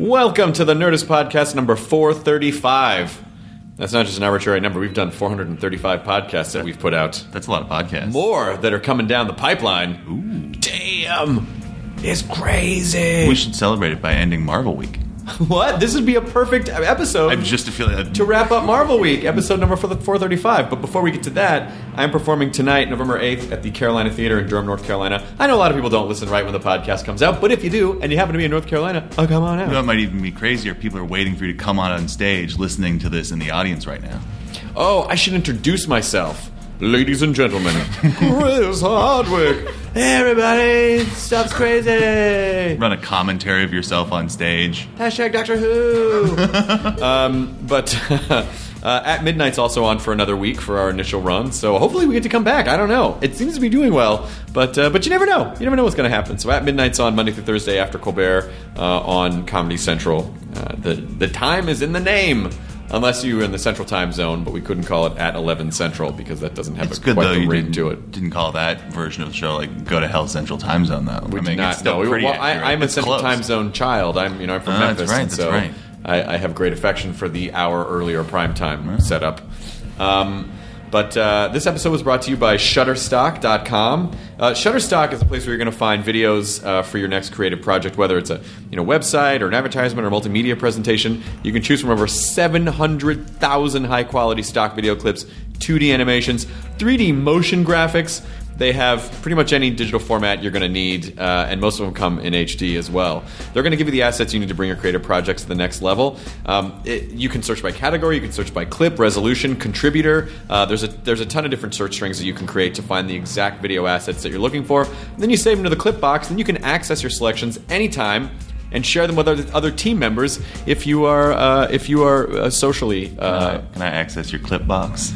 Welcome to the Nerdist Podcast number 435. That's not just an arbitrary number. We've done 435 podcasts that we've put out. That's a lot of podcasts. More that are coming down the pipeline. Ooh. Damn. It's crazy. We should celebrate it by ending Marvel Week. What? This would be a perfect episode I'm just feeling to wrap up Marvel Week, episode number 435. But before we get to that, I'm performing tonight, November 8th, at the Carolina Theater in Durham, North Carolina. I know a lot of people don't listen right when the podcast comes out, but if you do, and you happen to be in North Carolina, oh, come on out. You know, it might even be crazier. People are waiting for you to come on stage listening to this in the audience right now. Oh, I should introduce myself. Ladies and gentlemen, Chris Hardwick. Hey, everybody, stuff's crazy. Run a commentary of yourself on stage. Hashtag Doctor Who. But At Midnight's also on for another week for our initial run, so hopefully we get to come back. I don't know. It seems to be doing well, but you never know. You never know what's going to happen. So At Midnight's on Monday through Thursday after Colbert on Comedy Central. The time is in the name. Unless you were in the Central Time Zone, but we couldn't call it at 11 Central because that doesn't have quite the ring to it. Didn't call that version of the show like Go to Hell Central Time Zone though. We did not. No, I'm a Central Time Zone child. I'm from Memphis, that's right. I have great affection for the hour earlier primetime setup. But this episode was brought to you by Shutterstock.com. Shutterstock is a place where you're going to find videos for your next creative project, whether it's a website or an advertisement or multimedia presentation. You can choose from over 700,000 high-quality stock video clips, 2D animations, 3D motion graphics. They have pretty much any digital format you're going to need, and most of them come in HD as well. They're going to give you the assets you need to bring your creative projects to the next level. You can search by category, you can search by clip, resolution, contributor. There's a ton of different search strings that you can create to find the exact video assets that you're looking for. And then you save them to the clip box, then you can access your selections anytime and share them with other team members if you are socially. Can I access your clip box?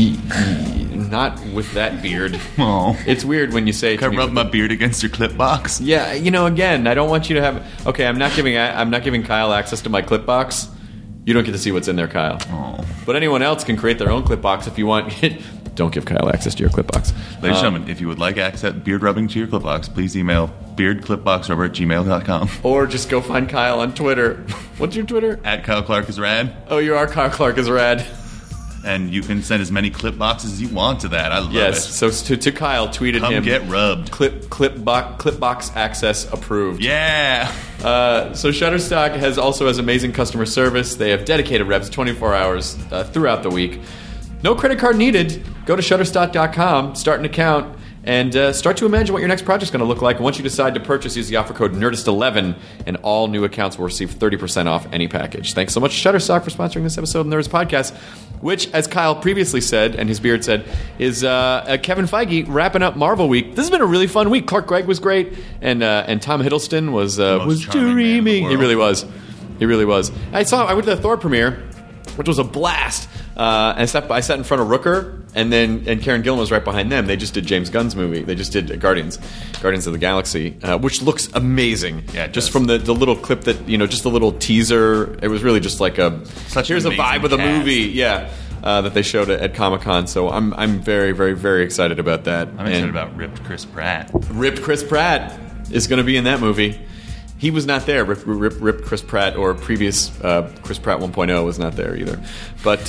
Not with that beard. Oh, it's weird when you say. Can I rub my beard against your clip box? Yeah, again, I don't want you to have. Okay, I'm not giving Kyle access to my clip box. You don't get to see what's in there, Kyle. Oh. But anyone else can create their own clip box if you want. Don't give Kyle access to your clip box. Ladies and gentlemen, if you would like access beard rubbing to your clip box, please email beardclipboxrubber@gmail.com. Or just go find Kyle on Twitter. What's your Twitter? @KyleClarkIsRad. Oh, you are Kyle Clark is rad. And you can send as many clip boxes as you want to that. I love it. Yes, so to Kyle, tweeted Come him. Get rubbed. Clip box access approved. Yeah. So Shutterstock has amazing customer service. They have dedicated reps 24 hours throughout the week. No credit card needed. Go to Shutterstock.com, start an account, and start to imagine what your next project's going to look like. And once you decide to purchase, use the offer code NERDIST11, and all new accounts will receive 30% off any package. Thanks so much, Shutterstock, for sponsoring this episode of the Nerdist Podcast, which, as Kyle previously said, and his beard said, is Kevin Feige wrapping up Marvel Week. This has been a really fun week. Clark Gregg was great, and Tom Hiddleston was dreaming. He really was. He really was. I went to the Thor premiere, which was a blast. And I sat in front of Rooker, and Karen Gillan was right behind them. They just did James Gunn's movie. They just did Guardians of the Galaxy, which looks amazing. Yeah, just from the little clip that just the little teaser. It was really just like here's a vibe of the movie. Yeah. That they showed at Comic-Con. So I'm very, very, very excited about that. I'm excited about Ripped Chris Pratt. Ripped Chris Pratt is going to be in that movie. He was not there. Ripped Chris Pratt, or previous Chris Pratt 1.0 was not there either. But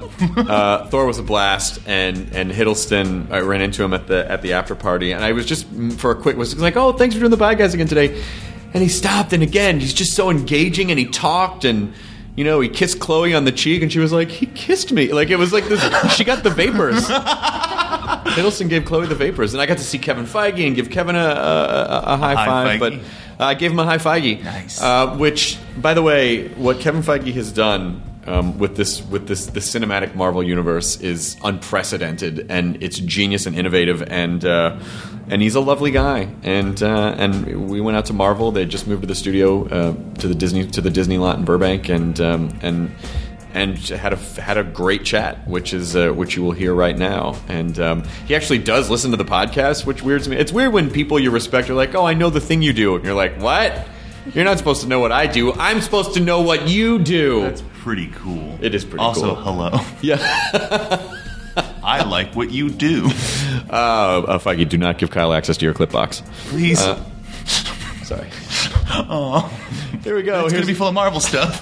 Thor was a blast, and Hiddleston, I ran into him at the after party, and I was just was like, oh, thanks for doing the podcast again today. And he stopped, and again, he's just so engaging, and he talked, and he kissed Chloe on the cheek, and she was like, he kissed me. Like, it was like this. She got the vapors. Hiddleston gave Chloe the vapors, and I got to see Kevin Feige and give Kevin a high five, but I gave him a high Feige. Nice. Which, by the way, what Kevin Feige has done with the cinematic Marvel universe is unprecedented, and it's genius and innovative, and he's a lovely guy. And we went out to Marvel. They just moved to the studio to the Disney lot in Burbank, and had a great chat, which you will hear right now. And he actually does listen to the podcast, which weirds me. It's weird when people you respect are like, "Oh, I know the thing you do," and you're like, "What? You're not supposed to know what I do. I'm supposed to know what you do." That's pretty cool. It is pretty cool. Also, hello. Yeah. I like what you do. Feige, do not give Kyle access to your clip box. Please. Sorry. Here we go. It's going to be full of Marvel stuff.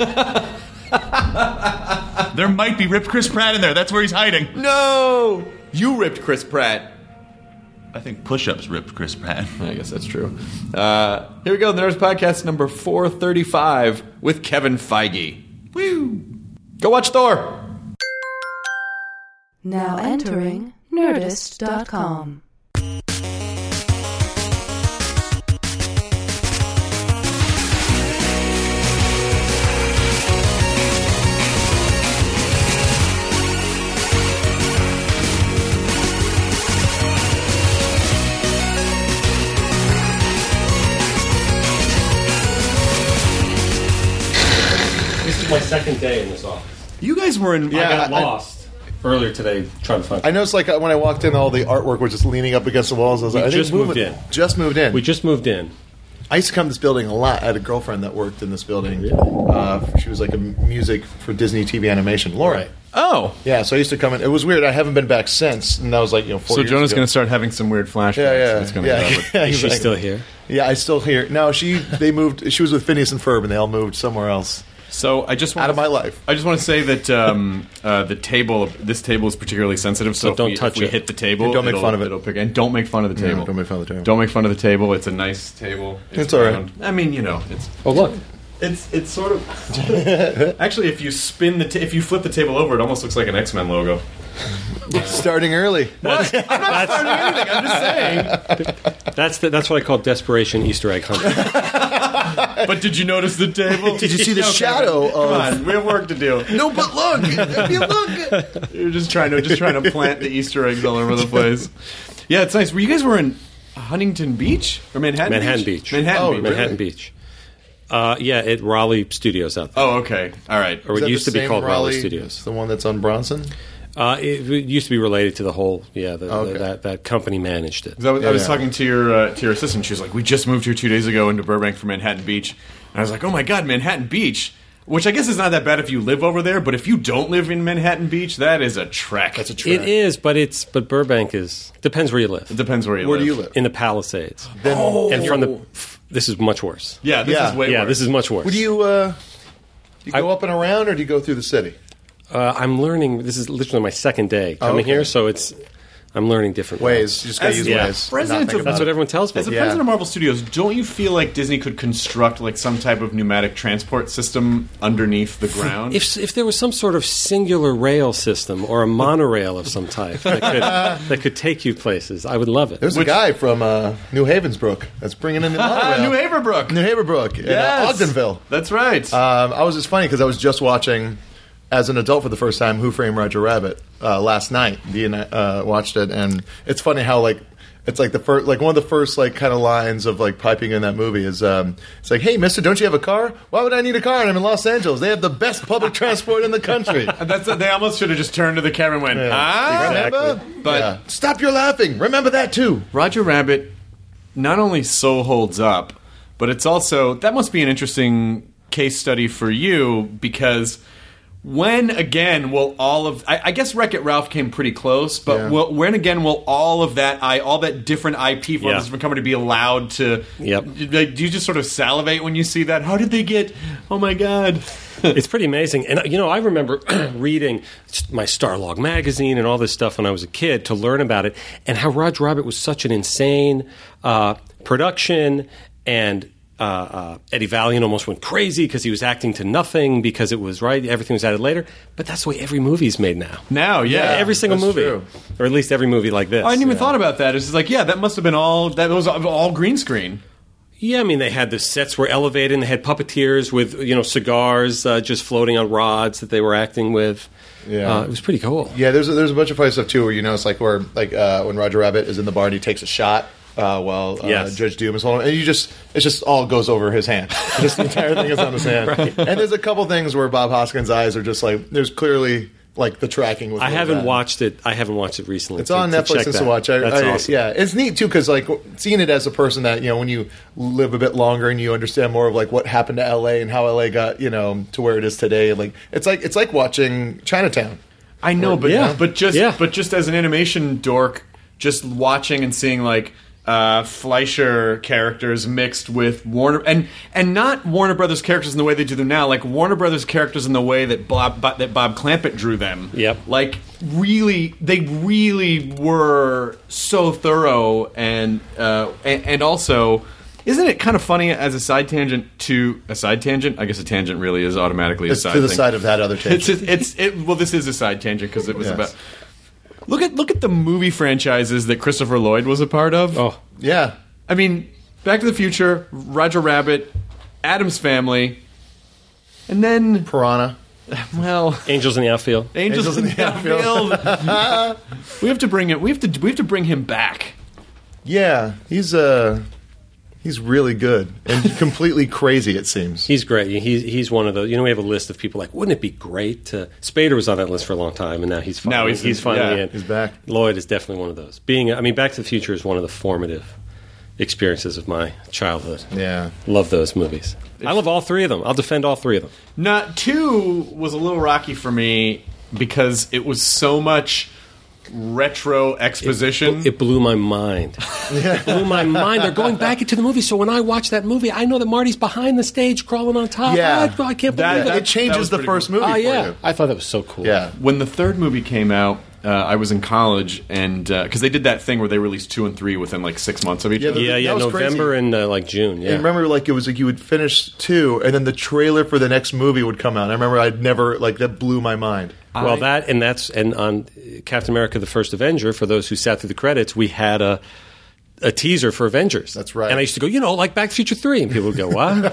There might be ripped Chris Pratt in there. That's where he's hiding. No! You ripped Chris Pratt. I think Push-Ups ripped Chris Pratt. I guess that's true. Here we go. The Nerds Podcast number 435 with Kevin Feige. Woo! Go watch Thor. Now entering Nerdist.com. This is my second day in this office. You guys were in... I got lost earlier today trying to find. I noticed, like, when I walked in, all the artwork was just leaning up against the walls. I was like, I just think moved in. Just moved in. We just moved in. I used to come to this building a lot. I had a girlfriend that worked in this building. She was like a music for Disney TV animation. Laura. Right. Oh. Yeah, so I used to come in. It was weird. I haven't been back since, and that was like 4 So years Jonah's ago. going to start having some weird flashbacks. Yeah. That's gonna happen. Is she exactly. still here? Yeah, I still hear. No, they moved. She was with Phineas and Ferb, and they all moved somewhere else. So I just want Out of my life. I just want to say that this table is particularly sensitive. So don't if touch we it. hit the table, And don't make fun of it. It'll pick, and don't make fun of the table. don't make fun of the table. Don't make fun of the table. It's a nice table. It's all right. round. I mean, it's Oh, look. it's sort of actually if you if you flip the table over, it almost looks like an X-Men logo. Starting early. What? I'm not starting anything. I'm just saying. That's what I call desperation Easter egg hunting. But did you notice the table? Did you see the shadow Come of? on, we have work to do. No, but look. If you look. You're just trying to plant the Easter eggs all over the place. Yeah, it's nice. You guys were in Huntington Beach or Manhattan Beach. Manhattan Beach. Manhattan Beach. Yeah, at Raleigh Studios out there. Oh, okay. All right. Or Is it that used the to be same called Raleigh Studios. The one that's on Bronson. It used to be related to the whole. Yeah, Okay. that company managed it. 'Cause I was Yeah. talking to your assistant. She was like, "We just moved here 2 days ago into Burbank from Manhattan Beach," and I was like, "Oh my God, Manhattan Beach!" Which I guess is not that bad if you live over there, but if you don't live in Manhattan Beach, that is a trek. That's a trek. It is, but Burbank depends where you live. It depends where you Where live. do you live? In the Palisades. Then, And from this is much worse. Yeah, this Yeah. is way Yeah, worse. this is much worse. do you go up and around, or do you go through the city? I'm learning. This is literally my second day coming okay. here, so I'm learning different Ways. You just got to As- use yeah. ways. President Not think of- That's about what it. everyone tells me. As a Yeah. president of Marvel Studios, don't you feel like Disney could construct like some type of pneumatic transport system underneath the ground? If there was some sort of singular rail system or a monorail of some type that could take you places, I would love it. There's a guy from New Havensbrook that's bringing in the monorail. New Haverbrook. New Haverbrook in Yes. Ogdenville. That's right. I was just funny because I was just watching, as an adult for the first time, Who Framed Roger Rabbit last night. Dee and I watched it, and it's funny how it's like the first, like one of the first like kind of lines of like piping in that movie is it's like, "Hey, Mister, don't you have a car? Why would I need a car? And I'm in Los Angeles. They have the best public transport in the country." They almost should have just turned to the camera and went, Remember? But- Yeah. Stop your laughing. Remember that too. Roger Rabbit not only so holds up, but it's also, that must be an interesting case study for you, because when again will all of, I guess Wreck-It Ralph came pretty close, but Yeah. when again will all that different IP from Yeah. this different company be allowed to? Yep. Like, do you just sort of salivate when you see that? How did they get? Oh my God! It's pretty amazing. And, I remember reading my Starlog magazine and all this stuff when I was a kid to learn about it, and how Roger Rabbit was such an insane production, and Eddie Valiant almost went crazy because he was acting to nothing because it was right. Everything was added later. But that's the way every movie's made now. Now, yeah. Every single that's movie. true. Or at least every movie like this. I hadn't even thought about that. It's just like, yeah, that must have been that was all green screen. Yeah, I mean, they had the sets were elevated, and they had puppeteers with, cigars just floating on rods that they were acting with. Yeah. It was pretty cool. Yeah, there's a bunch of funny stuff too, where it's like when Roger Rabbit is in the bar and he takes a shot while Yes. Judge Doom is holding, and it just all goes over his hand. Just the entire thing is on his hand. Right. And there's a couple things where Bob Hoskins' eyes are just like, there's clearly like the tracking was I really haven't bad. watched it. I haven't watched it recently. It's on Netflix check and to that. watch. That's awesome. Yeah, it's neat too because like seeing it as a person that when you live a bit longer and you understand more of like what happened to LA and how LA got to where it is today. Like it's like watching Chinatown. I know, but Yeah. but just Yeah. but just as an animation dork, just watching and seeing like Fleischer characters mixed with Warner and not Warner Brothers characters in the way they do them now, like Warner Brothers characters in the way that Bob Clampett drew them. Yep. Like they really were so thorough and also. Isn't it kind of funny as a side tangent to a side tangent? I guess a tangent really is automatically a It's side to the thing. side of that other tangent. Well, this is a side tangent because it was Yes. about. Look at the movie franchises that Christopher Lloyd was a part of. Oh, Yeah. I mean, Back to the Future, Roger Rabbit, Addams Family, and then Piranha. well, Angels in the Outfield. Angels in the Outfield. We have to bring it. We have to bring him back. Yeah, he's really good and completely crazy, it seems. He's great. He's one of those. You know, we have a list of people like, wouldn't it be great to... Spader was on that list for a long time, and now he's finally, he's finally in. He's back. Lloyd is definitely one of those. Back to the Future is one of the formative experiences of my childhood. Yeah. Love those movies. I love all three of them. I'll defend all three of them. Not 2 was a little rocky for me because it was so much retro exposition. It blew my mind. It blew my mind. They're going back into the movie, so when I watch that movie, I know that Marty's behind the stage crawling on top. Yeah. I can't believe It it. changes was the pretty first cool. movie Oh, for yeah. you. I thought that was so cool. Yeah. When the third movie came out, I was in college, and because they did that thing where they released 2 and 3 within like 6 months of each Yeah, other. Yeah, That was November crazy. and like June. Yeah. And remember, like, it was like you would finish 2, and then the trailer for the next movie would come out. I remember I'd never, like, that blew my mind. Well, and on Captain America: The First Avenger, for those who sat through the credits, we had a teaser for Avengers. That's right. And I used to go, like Back to the Future 3, and people would go, what?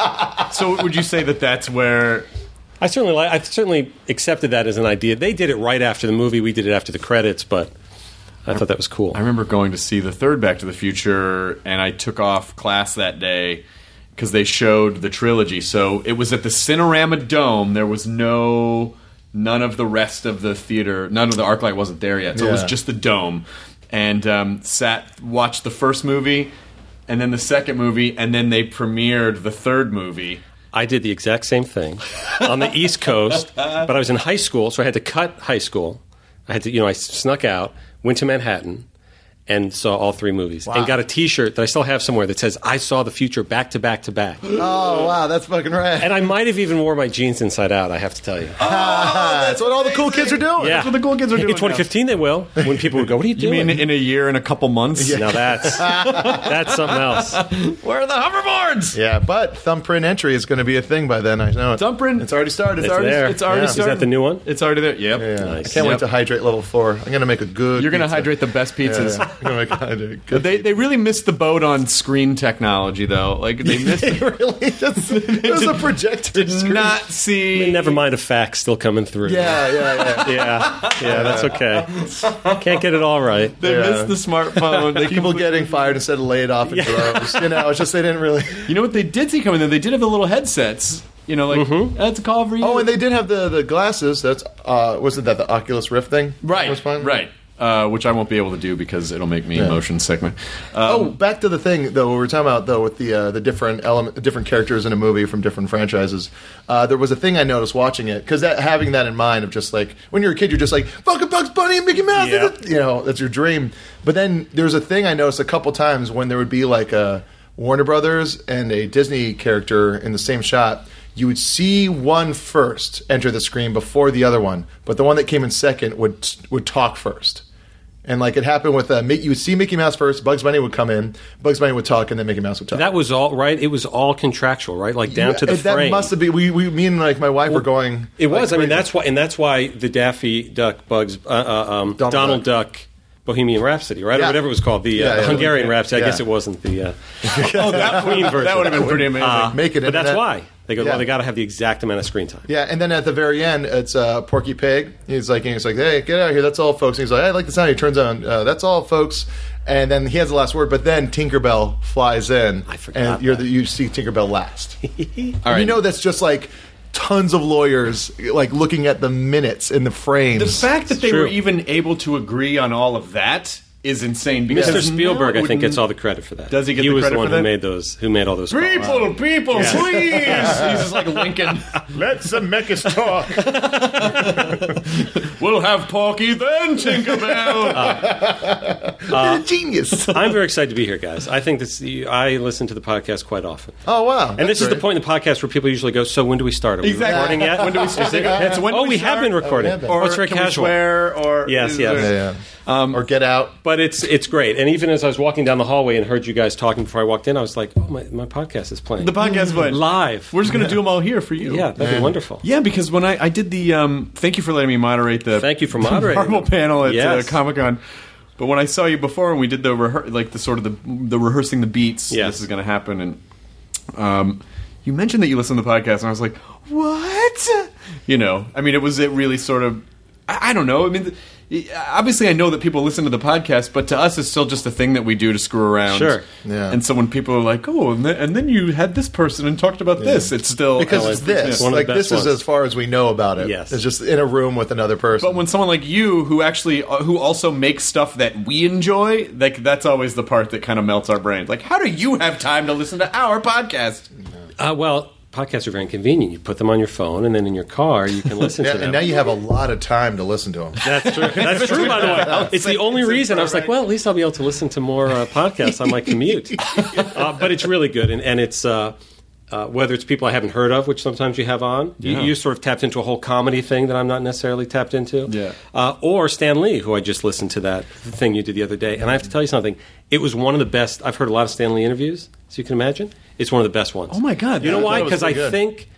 So would you say that that's where? I certainly accepted that as an idea. They did it right after the movie. We did it after the credits, but I thought that was cool. I remember going to see the third Back to the Future, and I took off class that day because they showed the trilogy. So it was at the Cinerama Dome. There was none of the rest of the theater. None of the ArcLight wasn't there yet. So it was Yeah. just the dome. And watched the first movie, and then the second movie, and then they premiered the third movie. I did the exact same thing on the East Coast, but I was in high school, so I had to cut high school. I had to, I snuck out, went to Manhattan, and saw all 3 movies, and got a T-shirt that I still have somewhere that says, I saw the future back to back to back. Oh, wow, that's fucking rad. And I might have even wore my jeans inside out, I have to tell you. That's what all the cool kids are doing. Yeah. That's what the cool kids are doing In 2015 they will, when people would go, what are you You doing? mean in a year and a couple months? Now that's something else. Where are the hoverboards? Yeah, but thumbprint entry is going to be a thing by then. I know it. Thumbprint. It's already started. It's there. It's already Yeah. started. Is that the new one? It's already there. Yep. Yeah. Nice. I can't wait Yep. to hydrate level 4. I'm going to make a good You're going to pizza. hydrate the best pizzas. Yeah, I'm going to make hydrate. But they really missed the boat on screen technology, though. Like they missed. really? There's a projector Did screen. not see. Never mind a fax still coming through. Yeah. Yeah, that's okay. Can't get it all right. They Yeah. missed the smartphone. They People getting fired instead of laid off in droves. It's just they didn't really. You know what they did see coming? Though they did have the little headsets. That's a call for you. Oh, and they did have the glasses. That's wasn't that the Oculus Rift thing? right, That was fun? right. Which I won't be able to do because it'll make me motion sickness. Back to the thing though. We were talking about though with the different characters in a movie from different franchises. There was a thing I noticed watching it because having that in mind of just like when you're a kid, you're just like fucking Bugs Bunny and Mickey Mouse. Yeah. That's your dream. But then there's a thing I noticed a couple times when there would be like a Warner Brothers and a Disney character in the same shot. You would see one first enter the screen before the other one, but the one that came in second would talk first. And like it happened with you would see Mickey Mouse first, Bugs Bunny would come in, Bugs Bunny would talk, and then Mickey Mouse would talk. That was all right. It was all contractual, right? Like down to the that frame. must have been. Me and like my wife were going. It was. like, I mean, crazy. that's why the Daffy Duck Bugs Donald Duck Bohemian Rhapsody, right, or Yeah. whatever it was called, the Yeah, Hungarian yeah. Rhapsody. I guess Yeah. it wasn't the Queen version. that would have been pretty amazing. Make it But that's internet. why they go. Yeah. Well, they got to have the exact amount of screen time. Yeah, and then at the very end, it's Porky Pig. He's like, "Hey, get out of here! That's all, folks." And he's like, "I like the sound." He turns on, "That's all, folks." And then he has the last word. But then Tinkerbell flies in, I forgot and you see Tinkerbell last. All right. You know that's just like tons of lawyers like looking at the minutes in the frames. The fact that they true. were even able to agree on all of that is insane. Because Mr. Spielberg, now I think, wouldn't- gets all the credit for that. Does he get He the was credit the one for that? who made all those. calls. People, please! He's just like Lincoln. Let Zemeckis talk. We'll have Porky then, Tinkerbell. Genius. I'm very excited to be here, guys. I think I listen to the podcast quite often. Oh, wow. And this is the point in the podcast where people usually go, so when do we start? Are we Exactly. recording yet? When do we start? It's when do we have start? been recording. have been. Or It's very can we casual. swear? Or Yes, yes. Yeah. Or Get Out. But it's great. And even as I was walking down the hallway and heard you guys talking before I walked in, I was like, oh, my podcast is playing. The podcast, but Live. we're just going to do them all here for you. Yeah, that'd be wonderful. Yeah, because when I did the thank you for letting me moderate the Thank you for moderating Marvel them. panel at Yes. Comic-Con. But when I saw you before and we did the rehearsing the beats, Yes. this is going to happen, and you mentioned that you listen to the podcast, and I was like, what? You know, I mean, it really sort of, I don't know. I mean, obviously I know that people listen to the podcast, but to us it's still just a thing that we do to screw around. Sure. Yeah. And so when people are like, oh, and then you had this person and talked about this, it's still... Because it's this. It's one of the Like, best this is ones. as far as we know about it. Yes. It's just in a room with another person. But when someone like you, who also makes stuff that we enjoy, like that's always the part that kind of melts our brains. Like, how do you have time to listen to our podcast? Well, podcasts are very convenient. You put them on your phone, and then in your car, you can listen yeah, to them. and now you have a lot of time to listen to them. That's true. That's true, by the way. It's the only reason. I was like, well, at least I'll be able to listen to more podcasts on my commute. But it's really good, and it's whether it's people I haven't heard of, which sometimes you have on. You sort of tapped into a whole comedy thing that I'm not necessarily tapped into. Yeah. Or Stan Lee, who I just listened to that thing you did the other day. And I have to tell you something. It was one of the best. I've heard a lot of Stan Lee interviews, so you can imagine. It's one of the best ones. Oh, my God. You know Yeah, why? that was Because I pretty good. think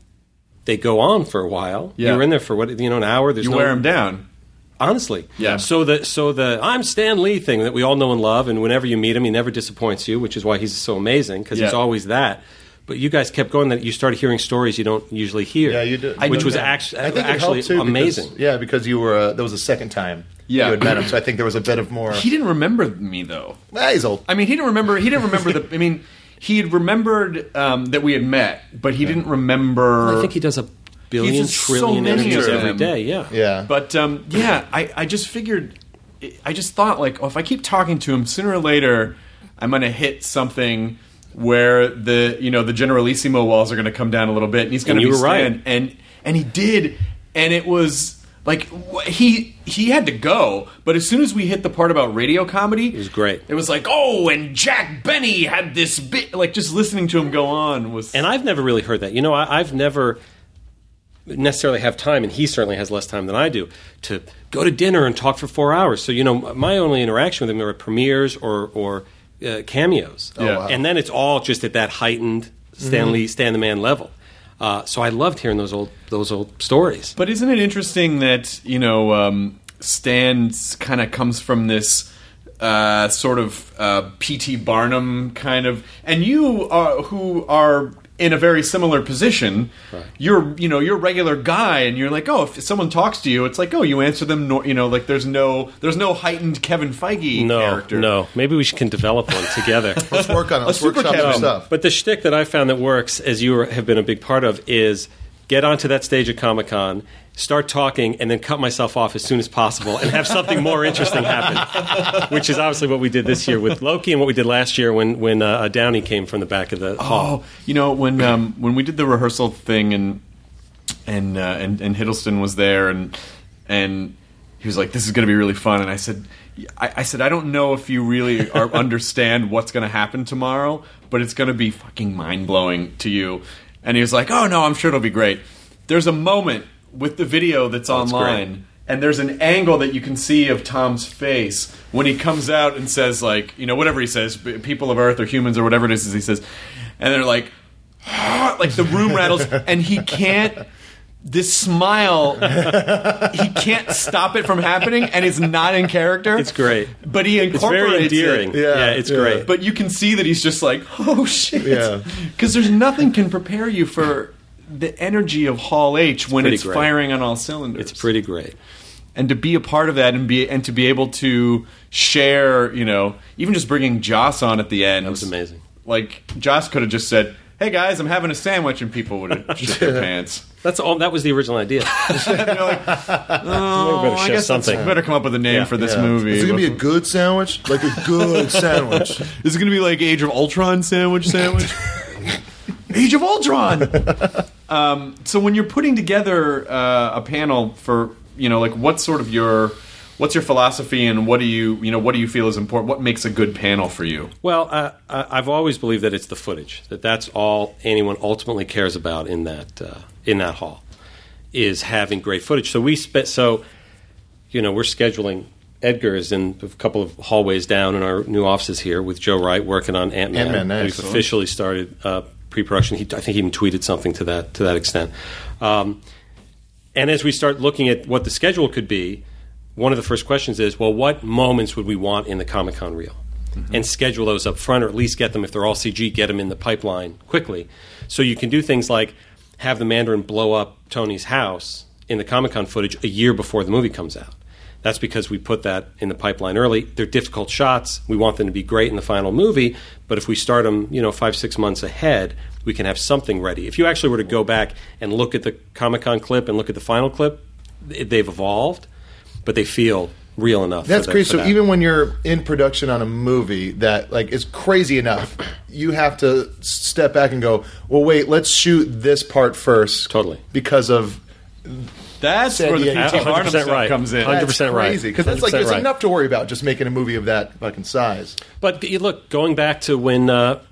they go on for a while. Yeah. You're in there for an hour. There's You no, wear them down. Honestly, Yeah. So the I'm Stan Lee thing that we all know and love, and whenever you meet him, he never disappoints you, which is why he's so amazing because he's Yeah. always that. But you guys kept going that you started hearing stories you don't usually hear. Yeah, you did. Which was I actually think it actually helped, too, amazing. Because you were that was the second time Yeah. you had met him, so I think there was a bit of more. He didn't remember me, though. He's old. I mean, he didn't remember the... I mean, he had remembered that we had met, but he didn't remember... I think he does a billion, He's just so trillion many interviews of every them. day. Yeah. Yeah. But I just figured, I just thought like, oh, if I keep talking to him, sooner or later, I'm going to hit something where the Generalissimo walls are going to come down a little bit, and he's going to And be you were right. and he did, and it was like he had to go, but as soon as we hit the part about radio comedy, it was great. It was like, oh, and Jack Benny had this bit, like just listening to him go on was. And I've never really heard that. You know, I've never necessarily have time, and he certainly has less time than I do, to go to dinner and talk for 4 hours. So, you know, my only interaction with him are at premieres or cameos. Yeah. wow. And then it's all just at that heightened Stan Lee, Stan the Man level. So I loved hearing those old stories. But isn't it interesting that Stan kind of comes from this sort of P.T. Barnum kind of, and you who are in a very similar position, Right. you're a regular guy, and you're like, oh, if someone talks to you, it's like, oh, you answer them, like there's no heightened Kevin Feige character. No. Maybe we can develop one together. Let's work on it. Let's super workshop some Kevin. stuff. But the shtick that I found that works, as you have been a big part of, is get onto that stage at Comic-Con, start talking, and then cut myself off as soon as possible and have something more interesting happen, which is obviously what we did this year with Loki and what we did last year when Downey came from the back of the hall. Oh, when we did the rehearsal thing and Hiddleston was there and he was like, "This is going to be really fun," and I said, I don't know if you really understand what's going to happen tomorrow, but it's going to be fucking mind blowing to you. And he was like, "Oh no, I'm sure it'll be great." There's a moment with the video that's online. great. And there's an angle that you can see of Tom's face when he comes out and says, like, whatever he says, people of Earth or humans or whatever it is he says. And they're like, like the room rattles, and he can't, this smile, he can't stop it from happening, and it's not in character. It's great. But he It's very incorporates endearing. it. Yeah, it's yeah. great. But you can see that he's just like, oh, shit. Yeah. Because there's nothing can prepare you for the energy of Hall H when pretty it's great. firing on all cylinders. It's pretty great. And to be a part of that and to be able to share, even just bringing Joss on at the end. That was amazing. Like, Joss could have just said, "Hey guys, I'm having a sandwich," and people would have shit their pants. That's all. That was the original idea. And they're like, "Oh, I guess something. better come up with a name for this movie." Is it going to be a good sandwich? Like a good sandwich. Is it going to be like Age of Ultron sandwich? Age of Ultron. So when you're putting together a panel for, like what's your philosophy, and what do you feel is important? What makes a good panel for you? Well, I've always believed that it's the footage. That's all anyone ultimately cares about in that hall, is having great footage. So we're scheduling. Edgar is in a couple of hallways down in our new offices here with Joe Wright working on Ant-Man. We've officially started pre-production. I think he even tweeted something to that extent. And as we start looking at what the schedule could be, one of the first questions is, well, what moments would we want in the Comic-Con reel? Mm-hmm. And schedule those up front, or at least get them, if they're all CG, get them in the pipeline quickly. So you can do things like have the Mandarin blow up Tony's house in the Comic-Con footage a year before the movie comes out. That's because we put that in the pipeline early. They're difficult shots. We want them to be great in the final movie, but if we start them, 5-6 months ahead, we can have something ready. If you actually were to go back and look at the Comic-Con clip and look at the final clip, they've evolved, but they feel real enough. That's crazy. So even when you're in production on a movie that is crazy enough, you have to step back and go, well, wait, let's shoot this part first. Totally. Because of... That's where the P.T. Barnum stuff comes in. 100% right. Crazy, because it's there's enough to worry about just making a movie of that fucking size. But look, going back to when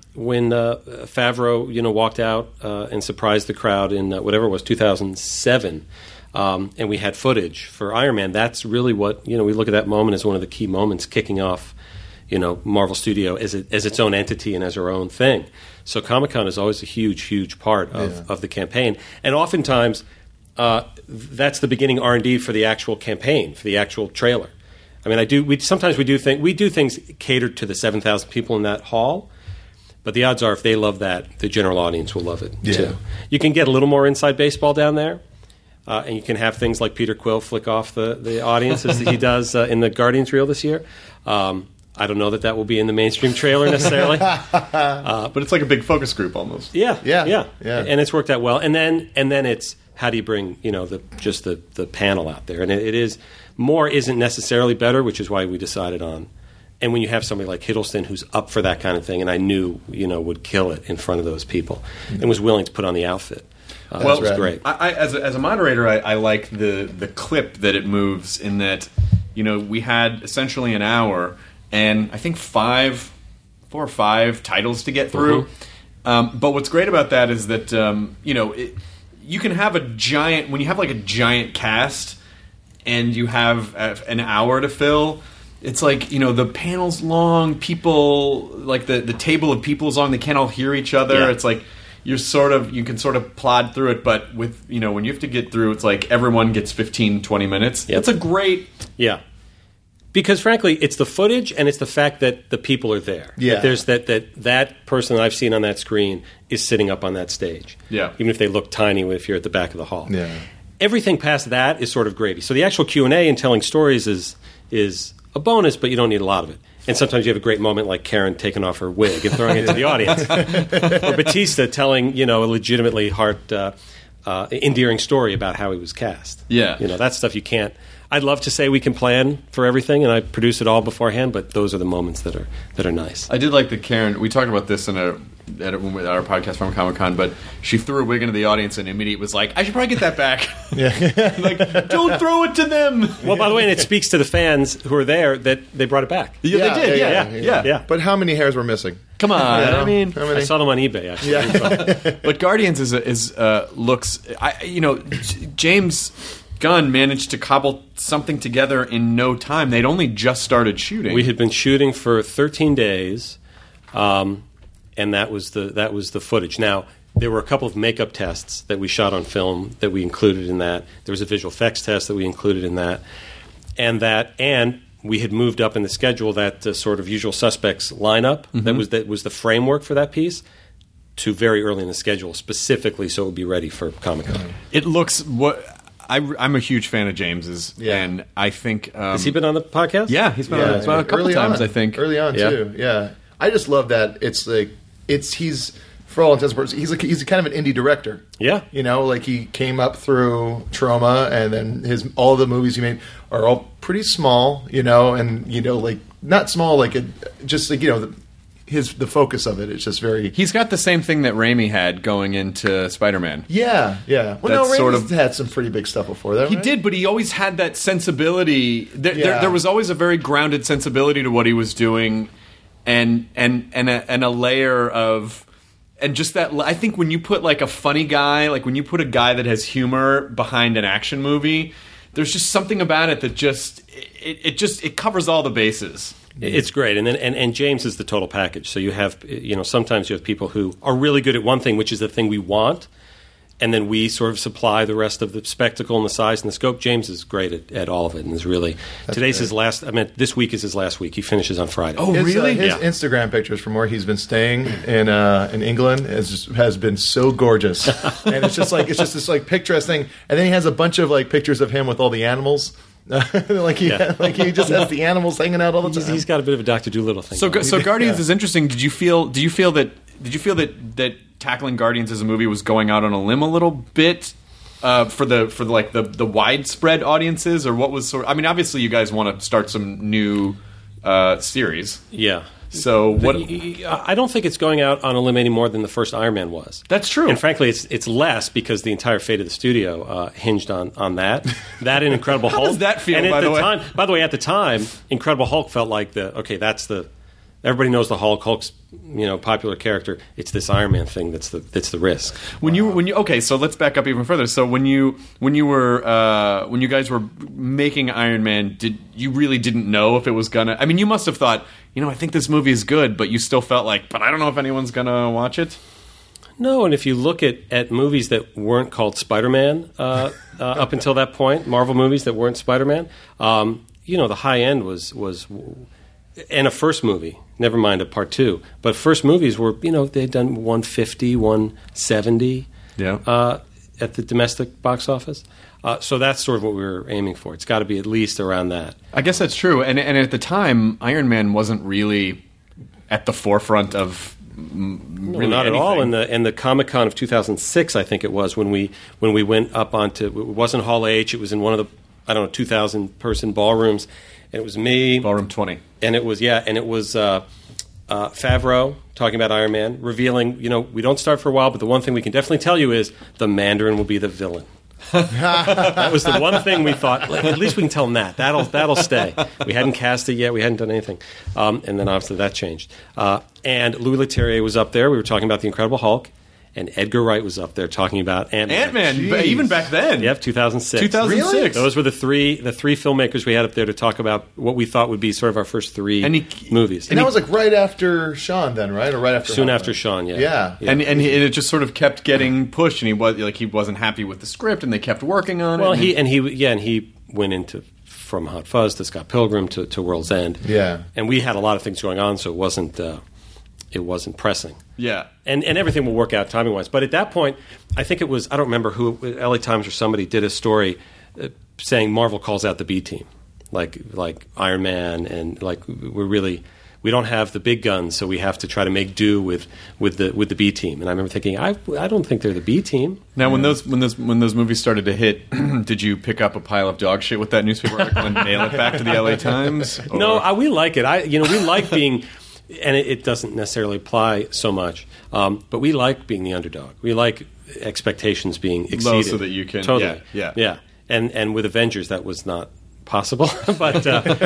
Favreau, walked out and surprised the crowd in whatever it was, 2007, and we had footage for Iron Man. That's really what we look at that moment as one of the key moments kicking off, Marvel Studio as its own entity and as our own thing. So Comic-Con is always a huge, huge part of the campaign, and oftentimes. That's the beginning R&D for the actual campaign, for the actual trailer. I mean, we do things catered to the 7,000 people in that hall, but the odds are if they love that, the general audience will love it too. You can get a little more inside baseball down there, and you can have things like Peter Quill flick off the audience as he does in the Guardians reel this year. I don't know that will be in the mainstream trailer necessarily, but it's like a big focus group almost. Yeah, and it's worked out well. And then it's how do you bring the panel out there? And it is more isn't necessarily better, which is why we decided on. And when you have somebody like Hiddleston who's up for that kind of thing, and I knew would kill it in front of those people, and was willing to put on the outfit. That was great. As a moderator, I like the clip that it moves in that we had essentially an hour. And I think 4 or 5 titles to get through. Mm-hmm. But what's great about that is that you can have when you have like a giant cast and you have an hour to fill. It's like the panel's long, people like the table of people is long. They can't all hear each other. Yeah. It's like you can sort of plod through it. But with when you have to get through, it's like everyone gets 15-20 minutes. Yep. It's a great Because frankly, it's the footage and it's the fact that the people are there. Yeah. That there's that person that I've seen on that screen is sitting up on that stage. Yeah. Even if they look tiny if you're at the back of the hall. Yeah. Everything past that is sort of gravy. So the actual Q&A and telling stories is a bonus, but you don't need a lot of it. And sometimes you have a great moment like Karen taking off her wig and throwing it to the audience. Or Batista telling, a legitimately endearing story about how he was cast. Yeah. That stuff you can't. I'd love to say we can plan for everything and I produce it all beforehand, but those are the moments that are nice. I did like the Karen. We talked about this at our podcast from Comic-Con, but she threw a wig into the audience and immediately was like, I should probably get that back. Yeah. Like, don't throw it to them. Well, by the way, and it speaks to the fans who are there that they brought it back. Yeah, they did. Yeah. But how many hairs were missing? Come on. I mean, I saw them on eBay, actually. Yeah. But Guardians looks James Gunn managed to cobble something together in no time. They'd only just started shooting. We had been shooting for 13 days, and that was the footage. Now, there were a couple of makeup tests that we shot on film that we included in that. There was a visual effects test that we included in that, and we had moved up in the schedule that sort of Usual Suspects lineup. Mm-hmm. That was the framework for that piece to very early in the schedule, specifically so it would be ready for Comic-Con. It looks I'm a huge fan of James's, and I think has he been on the podcast? Yeah, he's been on a couple times. I think early on too. Yeah, I just love that it's like he's for all intents and purposes, he's kind of an indie director. Yeah. You know, like he came up through Trauma, and then all the movies he made are all pretty small, you know, and, you know, like, not small, like, just like, you know, the focus of it is just very... He's got the same thing that Raimi had going into Spider-Man. Yeah. Well, That's no, Raimi's had some pretty big stuff before that, He right? did, but he always had that sensibility. There was always a very grounded sensibility to what he was doing, and a layer of... And just that, I think when you put like a funny guy, like when you put a guy that has humor behind an action movie, there's just something about it that just it covers all the bases. It's great, and James is the total package. So you have, you know, sometimes you have people who are really good at one thing, which is the thing we want, and then we sort of supply the rest of the spectacle and the size and the scope. James is great at all of it, and is really his last. I mean, this week is his last week. He finishes on Friday. Oh, really? His Instagram pictures from where he's been staying in England has been so gorgeous, and it's just this like picturesque thing. And then he has a bunch of like pictures of him with all the animals. Like he just has the animals hanging out all the time. He's got a bit of a Dr. Dolittle thing. So Guardians is interesting. Do you feel that tackling Guardians as a movie was going out on a limb a little bit for the widespread audiences, or what was sort of, I mean, obviously you guys want to start some new series. Yeah. So what? I don't think it's going out on a limb any more than the first Iron Man was. That's true. And frankly, it's less because the entire fate of the studio hinged on that. That and Incredible Hulk. How does that feel, and by the way? By the way, at the time, Incredible Hulk felt like that's the... Everybody knows the Hulk. Hulk's, you know, popular character. It's this Iron Man thing that's the risk. When you okay, so let's back up even further. So when you guys were making Iron Man, you really didn't know if it was gonna? I mean, you must have thought, you know, I think this movie is good, but you still felt like, but I don't know if anyone's gonna watch it. No, and if you look at movies that weren't called Spider-Man up until that point, Marvel movies that weren't Spider-Man, you know, the high end was. And a first movie, never mind a part two. But first movies were, you know, they had done 150, 170 at the domestic box office. So that's sort of what we were aiming for. It's got to be at least around that. I guess that's true. And at the time, Iron Man wasn't really at the forefront of really not anything. at all. In the Comic-Con of 2006, I think it was, when we went up onto, it wasn't Hall H, it was in one of the, 2,000-person ballrooms. And it was me. Ballroom 20. And it was, Favreau talking about Iron Man, revealing, you know, we don't start for a while, but the one thing we can definitely tell you is the Mandarin will be the villain. That was the one thing we thought, at least we can tell him that. That'll stay. We hadn't cast it yet. We hadn't done anything. And then obviously that changed. And Louis Leterrier was up there. We were talking about the Incredible Hulk. And Edgar Wright was up there talking about Ant-Man. Ant-Man, even back then. Yep, 2006. 2006. Really? Those were the three filmmakers we had up there to talk about what we thought would be sort of our first three movies. And that was like right after Sean then, right? Or right after Soon after Sean, yeah. And it just sort of kept getting pushed, and he wasn't happy with the script, and they kept working on it. Well, he went into From Hot Fuzz to Scott Pilgrim to World's End. Yeah. And we had a lot of things going on, so it wasn't pressing. Yeah. And everything will work out timing-wise. But at that point, I think it was, I don't remember who, LA Times or somebody did a story saying Marvel calls out the B team, like Iron Man, and like we don't have the big guns, so we have to try to make do with the B team. And I remember thinking, I don't think they're the B team. Now, when those movies started to hit, did you pick up a pile of dog shit with that newspaper article and nail it back to the LA Times? Or? No, we like it. We like being. And it doesn't necessarily apply so much, but we like being the underdog. We like expectations being exceeded. Low so that you can... Totally. Yeah. And with Avengers, that was not possible. but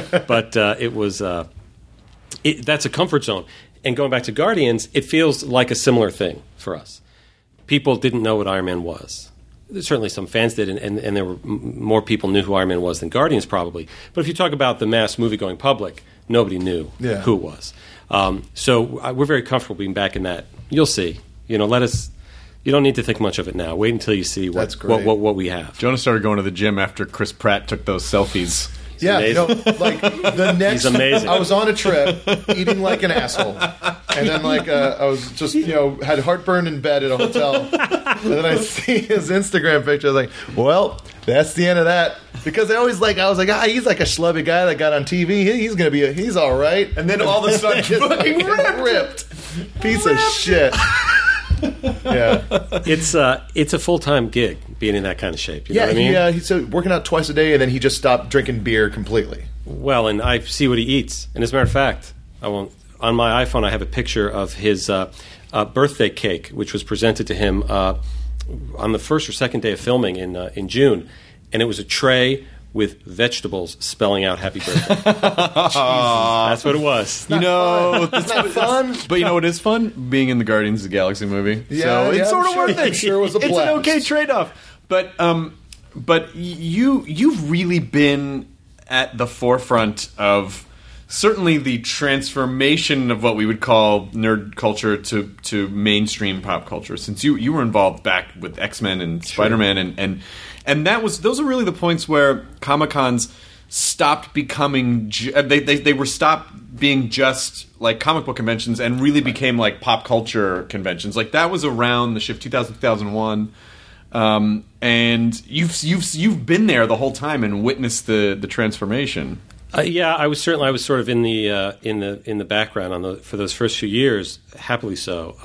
it was... that's a comfort zone. And going back to Guardians, it feels like a similar thing for us. People didn't know what Iron Man was. Certainly some fans did, and there were more people knew who Iron Man was than Guardians probably. But if you talk about the mass movie-going public, nobody knew who it was. So we're very comfortable being back in that. You'll see. You know, you don't need to think much of it now. Wait until you see what we have. Jonah started going to the gym after Chris Pratt took those selfies. Yeah, like the next. He's amazing. I was on a trip eating like an asshole, and then I was just had heartburn in bed at a hotel, and then I see his Instagram picture. I was like, well, that's the end of that. Because I was like, he's like a schlubby guy that got on TV. He's all right. And then all of a sudden, fucking ripped piece of shit. Yeah. It's a full-time gig being in that kind of shape. You know what I mean? He's working out twice a day, and then he just stopped drinking beer completely. Well, and I see what he eats. And as a matter of fact, on my iPhone I have a picture of his birthday cake, which was presented to him on the first or second day of filming in June, and it was a tray with vegetables spelling out "Happy Birthday." That's what it was. You know, It's not fun. but you know what is fun? Being in the Guardians of the Galaxy movie. Yeah, so it's yeah, sort I'm of sure- worth I'm it. sure it was a It's blast. an okay trade-off. But you've really been at the forefront of certainly the transformation of what we would call nerd culture to mainstream pop culture. Since you were involved back with X-Men and Spider-Man and those are really the points where Comic-Cons stopped becoming they were stopped being just like comic book conventions and really became like pop culture conventions. Like that was around the shift 2001. And you've been there the whole time and witnessed the transformation. Yeah, I was sort of in the background for those first few years, happily so.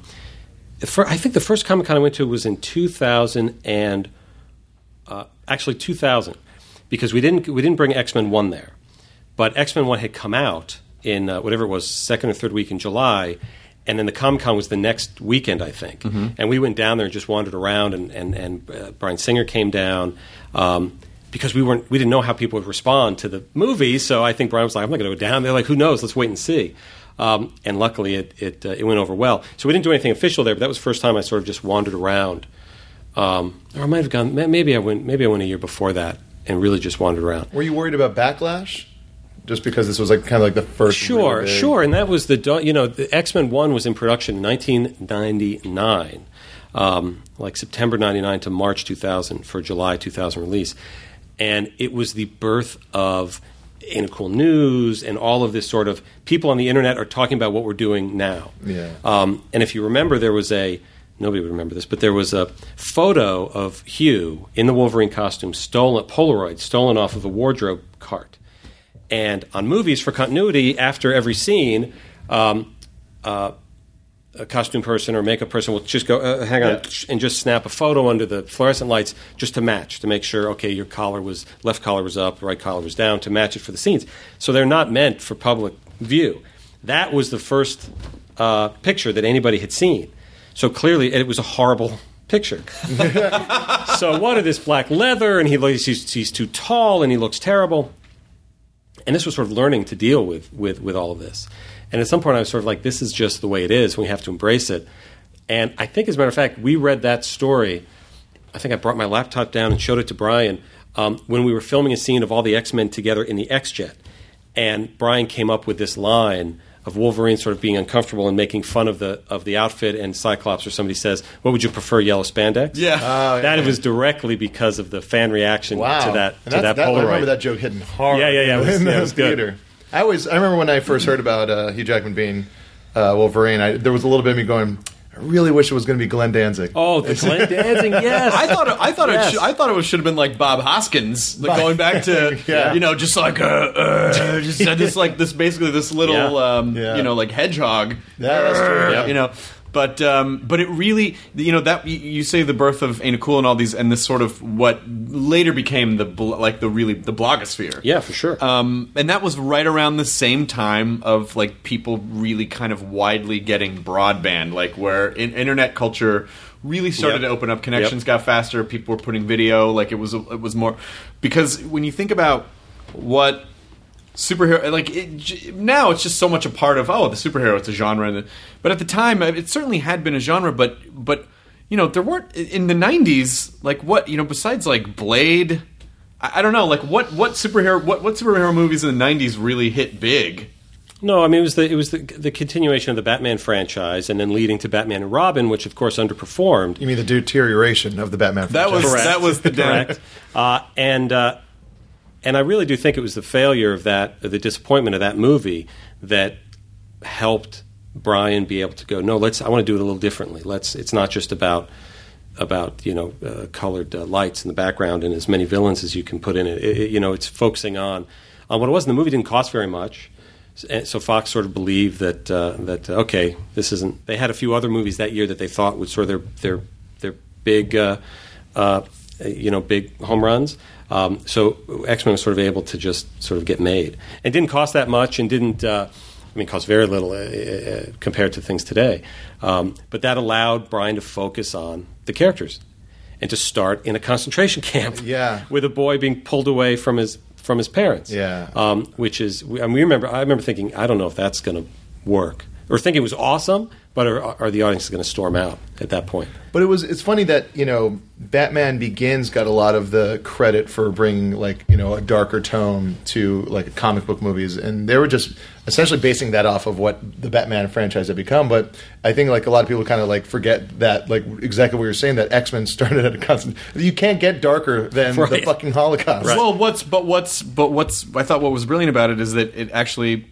I think the first Comic-Con I went to was in 2000 and actually 2000, because we didn't bring X-Men 1 there, but X-Men 1 had come out in whatever it was, second or third week in July. And then the Comic-Con was the next weekend, I think. Mm-hmm. And we went down there and just wandered around, and Bryan Singer came down because we didn't know how people would respond to the movie. So I think Bryan was like, I'm not going to go down. They're like, who knows? Let's wait and see. And luckily it went over well. So we didn't do anything official there, but that was the first time I sort of just wandered around. Or I might have gone. Maybe I went a year before that and really just wandered around. Were you worried about backlash? Just because this was like kind of like the first. Sure, and that was the X-Men 1 was in production in 1999, like September 99 to March 2000 for July 2000 release, and it was the birth of Ain't It Cool News and all of this sort of people on the internet are talking about what we're doing now. Yeah. And if you remember, there was nobody would remember this, but there was a photo of Hugh in the Wolverine costume, Polaroid stolen off of a wardrobe cart. And on movies, for continuity, after every scene, a costume person or makeup person will just go, hang on, and just snap a photo under the fluorescent lights just to match, to make sure, okay, your left collar was up, right collar was down, to match it for the scenes. So they're not meant for public view. That was the first picture that anybody had seen. So clearly, it was a horrible picture. So what is this black leather, and he's too tall, and he looks terrible. And this was sort of learning to deal with all of this. And at some point I was sort of like, this is just the way it is. We have to embrace it. And I think, as a matter of fact, we read that story. I think I brought my laptop down and showed it to Bryan when we were filming a scene of all the X-Men together in the X-Jet. And Bryan came up with this line of Wolverine sort of being uncomfortable and making fun of the outfit, and Cyclops or somebody says, what would you prefer, yellow spandex? Yeah. That was directly because of the fan reaction to that Polaroid. I remember that joke hitting hard. Yeah. In It the was good. theater. I remember when I first heard about Hugh Jackman being Wolverine, there was a little bit of me going, I really wish it was going to be Glenn Danzig. Oh, the Glenn Danzig, yes. I thought Yes. it should have been like Bob Hoskins, like going back to just like just this like this basically this little like hedgehog. Yeah, that's true. You know. But it really, that you say the birth of Ain't It Cool and all these, and this sort of what later became the blogosphere. Yeah, for sure. And that was right around the same time of like people really kind of widely getting broadband, like where internet culture really started to open up. Connections got faster. People were putting video. Like it was more, because when you think about what superhero, now it's just so much a part of the superhero, it's a genre, but at the time it certainly had been a genre, but there weren't in the 90s like what besides like Blade, I don't know, like what superhero movies in the 90s really hit big. No, I mean it was the continuation of the Batman franchise, and then leading to Batman and Robin, which of course underperformed. You mean the deterioration of the Batman franchise? That was the correct. And I really do think it was the failure of the disappointment of that movie that helped Bryan be able to go, no, I want to do it a little differently. It's not just about colored lights in the background and as many villains as you can put in it. It's focusing on what it was. And the movie didn't cost very much, So Fox sort of believed that okay, this isn't. They had a few other movies that year that they thought would sort of their big big home runs. So X-Men was sort of able to just sort of get made. It didn't cost that much, and didn't. Cost very little compared to things today. But that allowed Brian to focus on the characters and to start in a concentration camp with a boy being pulled away from his parents. Yeah. Which is, I remember thinking, I don't know if that's going to work, or thinking it was awesome, but are the audience going to storm out at that point? But it's funny that Batman Begins got a lot of the credit for bringing a darker tone to comic book movies, and they were just essentially basing that off of what the Batman franchise had become. But I think a lot of people kind of forget that exactly what you're saying, that X-Men started at a constant. You can't get darker than the fucking Holocaust. Right. Well, what's I thought what was brilliant about it is that it actually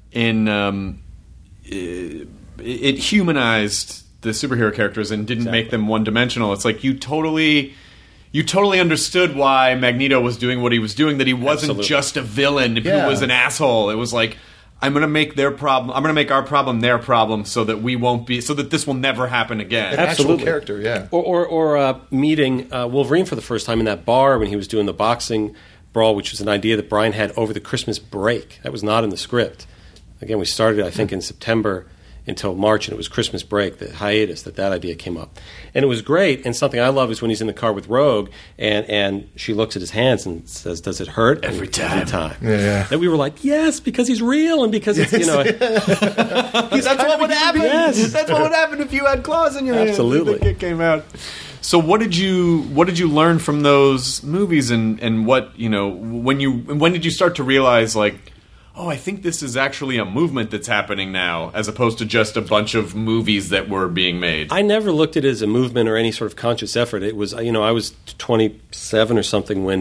it humanized the superhero characters and didn't make them one-dimensional. It's like you totally understood why Magneto was doing what he was doing, that he wasn't just a villain who was an asshole. It was like, I'm going to make our problem their problem so that this will never happen again. An actual character, yeah. Or meeting Wolverine for the first time in that bar when he was doing the boxing brawl, which was an idea that Brian had over the Christmas break. That was not in the script. Again, we started, I think, in September until March, and it was Christmas break, the hiatus, that idea came up. And it was great, and something I love is when he's in the car with Rogue, and she looks at his hands and says, "Does it hurt?" Every time. Yeah. That we were like, yes, because he's real, and because it's, that's what would happen. Yes. That's what would happen if you had claws in your hands. Absolutely. The kid came out. So what did you learn from those movies, and what, when did you start to realize, oh, I think this is actually a movement that's happening now, as opposed to just a bunch of movies that were being made? I never looked at it as a movement or any sort of conscious effort. It was, I was 27 or something when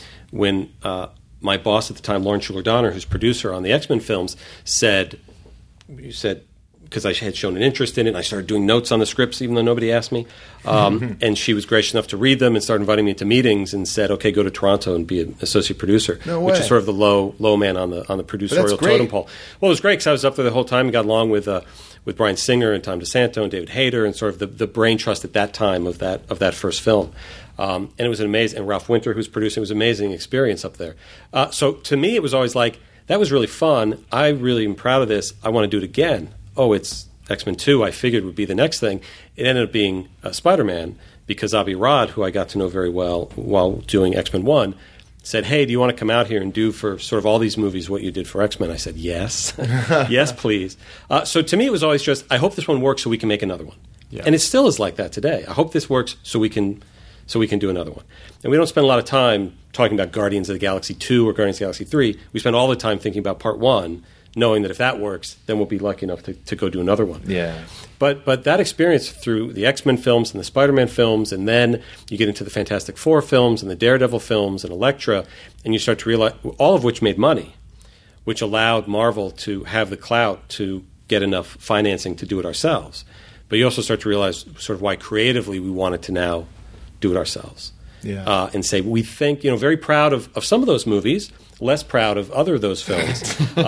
my boss at the time, Lauren Schuler Donner, who's producer on the X-Men films, said, because I had shown an interest in it, and I started doing notes on the scripts, even though nobody asked me. And she was gracious enough to read them and started inviting me to meetings and said, "Okay, go to Toronto and be an associate producer," which is sort of the low man on the producerial totem pole. Well, it was great because I was up there the whole time and got along with Bryan Singer and Tom DeSanto and David Hayter and sort of the brain trust at that time of that first film. And it was an amazing, and Ralph Winter, who's producing, it was an amazing experience up there. So to me, it was always like, that was really fun. I really am proud of this. I want to do it again. Oh, it's X-Men 2, I figured would be the next thing. It ended up being Spider-Man, because Avi Arad, who I got to know very well while doing X-Men 1, said, "Hey, do you want to come out here and do for sort of all these movies what you did for X-Men?" I said, "Yes." "Yes, please." So to me, it was always just, I hope this one works so we can make another one. Yeah. And it still is like that today. I hope this works so we can do another one. And we don't spend a lot of time talking about Guardians of the Galaxy 2 or Guardians of the Galaxy 3. We spend all the time thinking about Part 1, knowing that if that works, then we'll be lucky enough to go do another one. Yeah. But that experience through the X-Men films and the Spider-Man films, and then you get into the Fantastic Four films and the Daredevil films and Elektra, and you start to realize, all of which made money, which allowed Marvel to have the clout to get enough financing to do it ourselves. But you also start to realize sort of why creatively we wanted to now do it ourselves. Yeah. And say, we think, very proud of some of those movies, less proud of other of those films,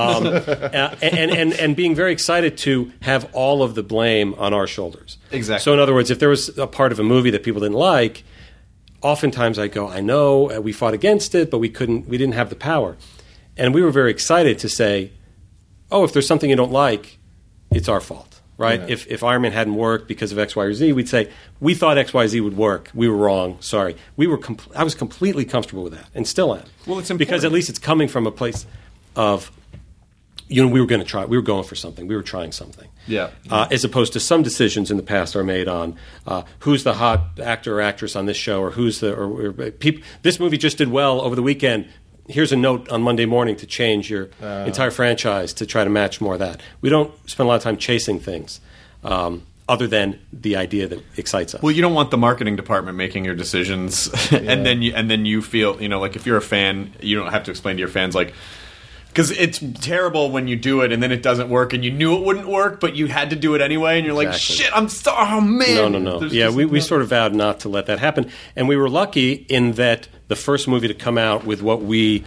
and being very excited to have all of the blame on our shoulders. Exactly. So in other words, if there was a part of a movie that people didn't like, oftentimes I go, I know we fought against it, but we didn't have the power. And we were very excited to say, oh, if there's something you don't like, it's our fault. Right? Yeah. If Iron Man hadn't worked because of X, Y, or Z, we'd say, we thought X, Y, Z would work. We were wrong. Sorry. I was completely comfortable with that, and still am. Well, it's important. Because at least it's coming from a place of, we were going to try. We were going for something. We were trying something. Yeah. As opposed to some decisions in the past are made on who's the hot actor or actress on this show, or who's the people. This movie just did well over the weekend. Here's a note on Monday morning to change your entire franchise to try to match more of that. We don't spend a lot of time chasing things other than the idea that excites us. Well, you don't want the marketing department making your decisions, and then you feel, like if you're a fan, you don't have to explain to your fans, because it's terrible when you do it and then it doesn't work and you knew it wouldn't work, but you had to do it anyway, and you're like, shit, oh man. No. Yeah, we sort of vowed not to let that happen. And we were lucky in that the first movie to come out with what we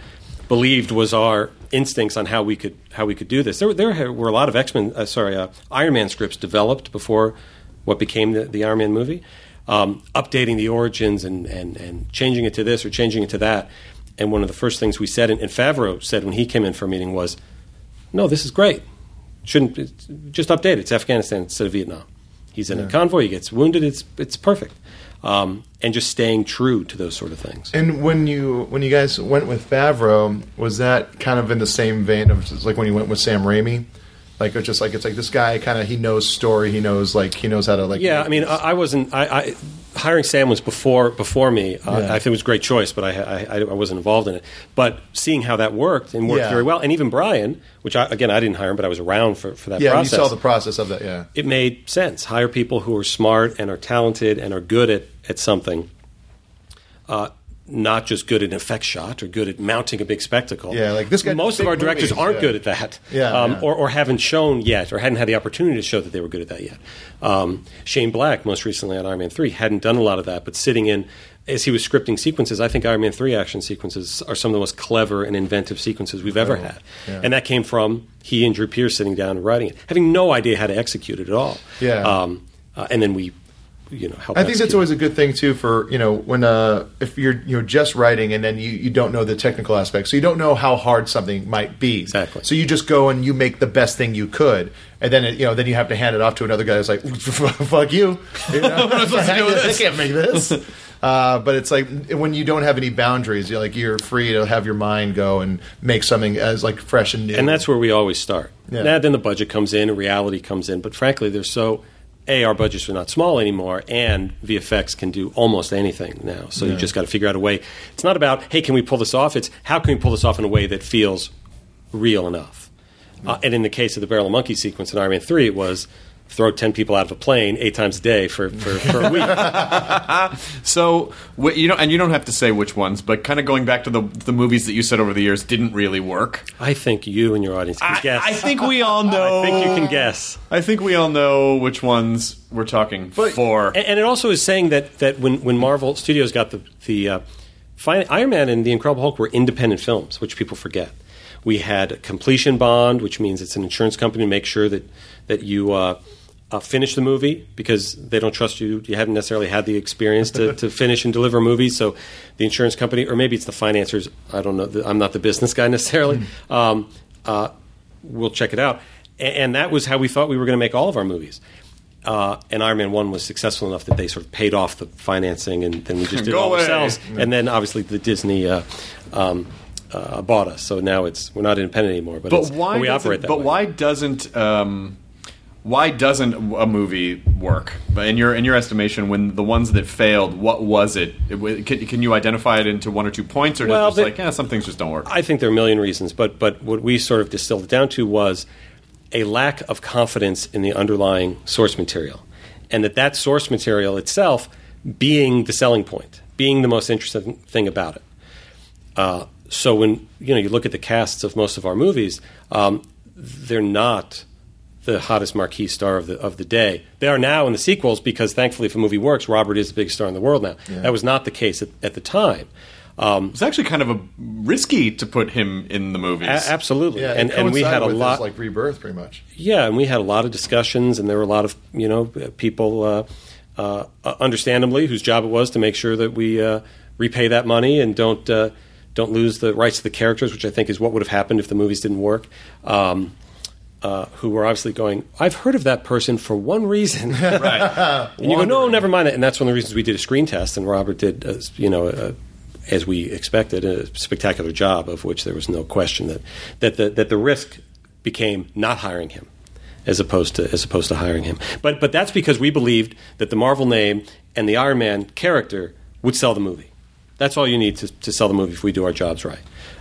believed was our instincts on how we could do this. There were a lot of Iron Man scripts developed before what became the Iron Man movie, updating the origins and changing it to this or changing it to that. And one of the first things we said, and Favreau said when he came in for a meeting was, "No, this is great. Shouldn't just update it. It's Afghanistan instead of Vietnam. He's in a convoy. He gets wounded. It's perfect." And just staying true to those sort of things. And when you guys went with Favreau, was that kind of in the same vein of just like when you went with Sam Raimi? Like it's like this guy kind of he knows story, he knows how to like. Yeah, I mean, I wasn't. I hiring Sam was before me. I think it was a great choice, but I wasn't involved in it. But seeing how that worked and worked very well, and even Brian, which I didn't hire him, but I was around for that process. Yeah, you saw the process of that. Yeah, it made sense. Hire people who are smart and are talented and are good at something. Not just good at an effect shot or good at mounting a big spectacle. Yeah, like this guy. Most of our directors aren't good at that. Yeah, or haven't shown yet, or hadn't had the opportunity to show that they were good at that yet. Shane Black, most recently on Iron Man 3, hadn't done a lot of that, but sitting in, as he was scripting sequences, I think Iron Man 3 action sequences are some of the most clever and inventive sequences we've ever had. Yeah. And that came from he and Drew Pearce sitting down and writing it, having no idea how to execute it at all. Yeah. And then we... help I think that's always a good thing too for when if you're just writing and then you don't know the technical aspects, so you don't know how hard something might be. Exactly. So you just go and you make the best thing you could, and then then you have to hand it off to another guy who's like, "Fuck you, I can't make this." But it's like when you don't have any boundaries, you're free to have your mind go and make something as like fresh and new. And that's where we always start. Yeah. Now, then the budget comes in, and reality comes in. But frankly, our budgets are not small anymore, and VFX can do almost anything now. So you just got to figure out a way. It's not about, hey, can we pull this off? It's how can we pull this off in a way that feels real enough? And in the case of the Barrel of Monkeys sequence in Iron Man 3, it was throw 10 people out of a plane 8 times a day for a week. So, and you don't have to say which ones, but kind of going back to the movies that you said over the years didn't really work. I think you and your audience can guess. I think we all know. I think you can guess. I think we all know which ones we're talking for. And it also is saying that when Marvel Studios got the Iron Man and The Incredible Hulk were independent films, which people forget. We had a completion bond, which means it's an insurance company to make sure that you finish the movie because they don't trust you. You haven't necessarily had the experience to finish and deliver a movie. So the insurance company, or maybe it's the financiers, I don't know. I'm not the business guy necessarily. We'll check it out. And that was how we thought we were going to make all of our movies. And Iron Man 1 was successful enough that they sort of paid off the financing, and then we just did it all ourselves. And then obviously the Disney bought us, so now we're not independent anymore. But we operate that way. But why doesn't a movie work? In your estimation, when the ones that failed, what was it? Can you identify it into 1 or 2 points, or just some things just don't work? I think there are a million reasons, but what we sort of distilled it down to was a lack of confidence in the underlying source material, and that source material itself being the selling point, being the most interesting thing about it. So when you look at the casts of most of our movies, they're not the hottest marquee star of the day. They are now in the sequels because, thankfully, if a movie works, Robert is the biggest star in the world now. Yeah. That was not the case at the time. It's actually kind of risky to put him in the movies. Absolutely, yeah, and we had a lot like Rebirth, pretty much. Yeah, and we had a lot of discussions, and there were a lot of people, understandably, whose job it was to make sure that we repay that money and don't lose the rights to the characters, which I think is what would have happened if the movies didn't work. Who were obviously going, I've heard of that person for one reason. Right. And you go, no, never mind that. And that's one of the reasons we did a screen test, and Robert did, as we expected, a spectacular job, of which there was no question that the risk became not hiring him as opposed to hiring him. But that's because we believed that the Marvel name and the Iron Man character would sell the movie. That's all you need to sell the movie if we do our jobs right.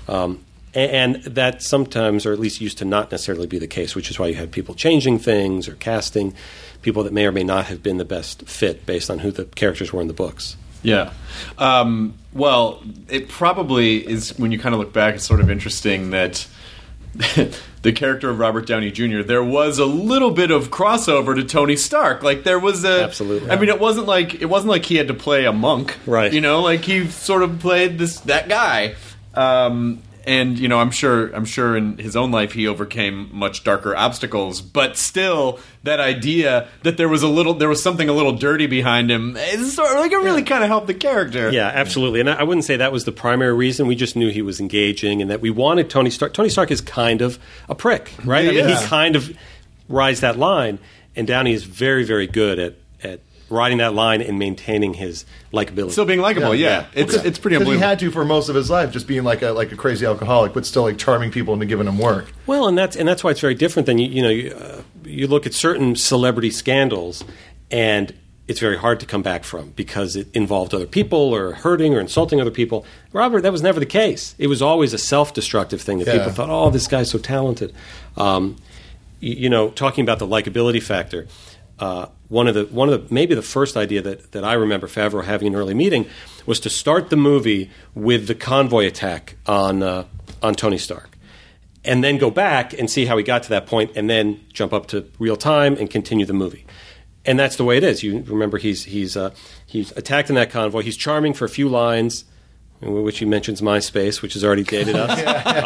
And that sometimes, or at least used to not necessarily be the case, which is why you had people changing things or casting people that may or may not have been the best fit based on who the characters were in the books. Yeah. Well, it probably is, when you kind of look back, it's sort of interesting that the character of Robert Downey Jr., there was a little bit of crossover to Tony Stark. Like there was absolutely. I mean, it wasn't like he had to play a monk, right? Like he sort of played that guy. and you know, I'm sure in his own life he overcame much darker obstacles, but still, that idea that there was something a little dirty behind him, it's sort of like it really kind of helped the character. Yeah, absolutely. And I wouldn't say that was the primary reason. We just knew he was engaging, and that we wanted Tony Stark. Tony Stark is kind of a prick, right? He is. He kind of rides that line, and Downey is very, very good at riding that line and maintaining his likability. Still being likable, yeah. It's pretty Because he unbelievable. had to for most of his life, just being like a crazy alcoholic, but still like charming people into giving him work. Well, and that's why it's very different than you look at certain celebrity scandals, and it's very hard to come back from because it involved other people or hurting or insulting other people. Robert, that was never the case. It was always a self-destructive thing that people thought, oh, this guy's so talented. Talking about the likability factor. One of the maybe the first idea that I remember Favreau having in an early meeting was to start the movie with the convoy attack on Tony Stark, and then go back and see how he got to that point, and then jump up to real time and continue the movie. And that's the way it is. You remember he's attacked in that convoy. He's charming for a few lines, in which he mentions MySpace, which has already dated us,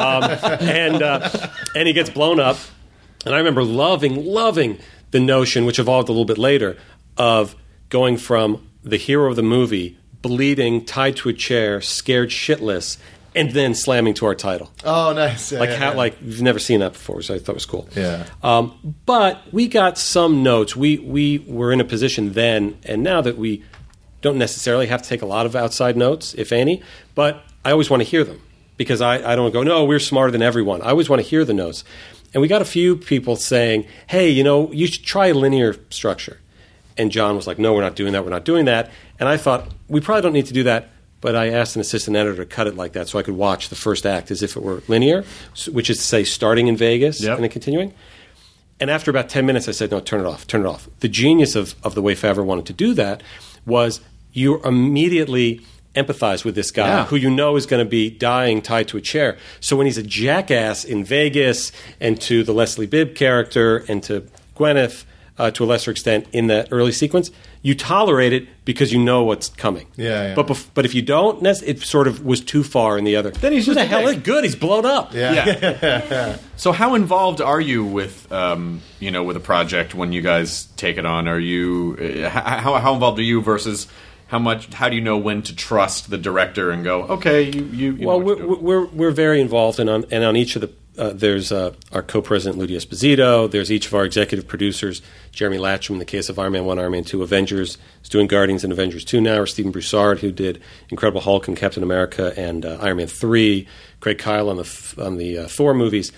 and he gets blown up. And I remember loving the notion, which evolved a little bit later, of going from the hero of the movie, bleeding, tied to a chair, scared shitless, and then slamming to our title. Oh, nice! Like you've never seen that before, so I thought it was cool. Yeah. But we got some notes. We were in a position then, and now that we don't necessarily have to take a lot of outside notes, if any. But I always want to hear them because I don't go, no, we're smarter than everyone. I always want to hear the notes. And we got a few people saying, hey, you should try a linear structure. And John was like, no, we're not doing that. And I thought, we probably don't need to do that. But I asked an assistant editor to cut it like that so I could watch the first act as if it were linear, which is to say starting in Vegas and then continuing. And after about 10 minutes, I said, no, turn it off. The genius of the way Favreau wanted to do that was you immediately empathize with this guy who you know is going to be dying tied to a chair. So when he's a jackass in Vegas, and to the Leslie Bibb character, and to Gwyneth to a lesser extent in that early sequence, you tolerate it because you know what's coming. Yeah. But if you don't, it sort of was too far in the other. Then he's just good. He's blown up. Yeah. So how involved are you with with a project when you guys take it on? Are you how involved are you versus how do you know when to trust the director and go, okay, you well, we're very involved, and on each of the there's our co-president Ludi Esposito. There's each of our executive producers, Jeremy Latcham in the case of Iron Man 1, Iron Man 2, Avengers. He's doing Guardians and Avengers 2 now. Or Stephen Broussard, who did Incredible Hulk and Captain America and Iron Man 3. Craig Kyle on the Thor movies.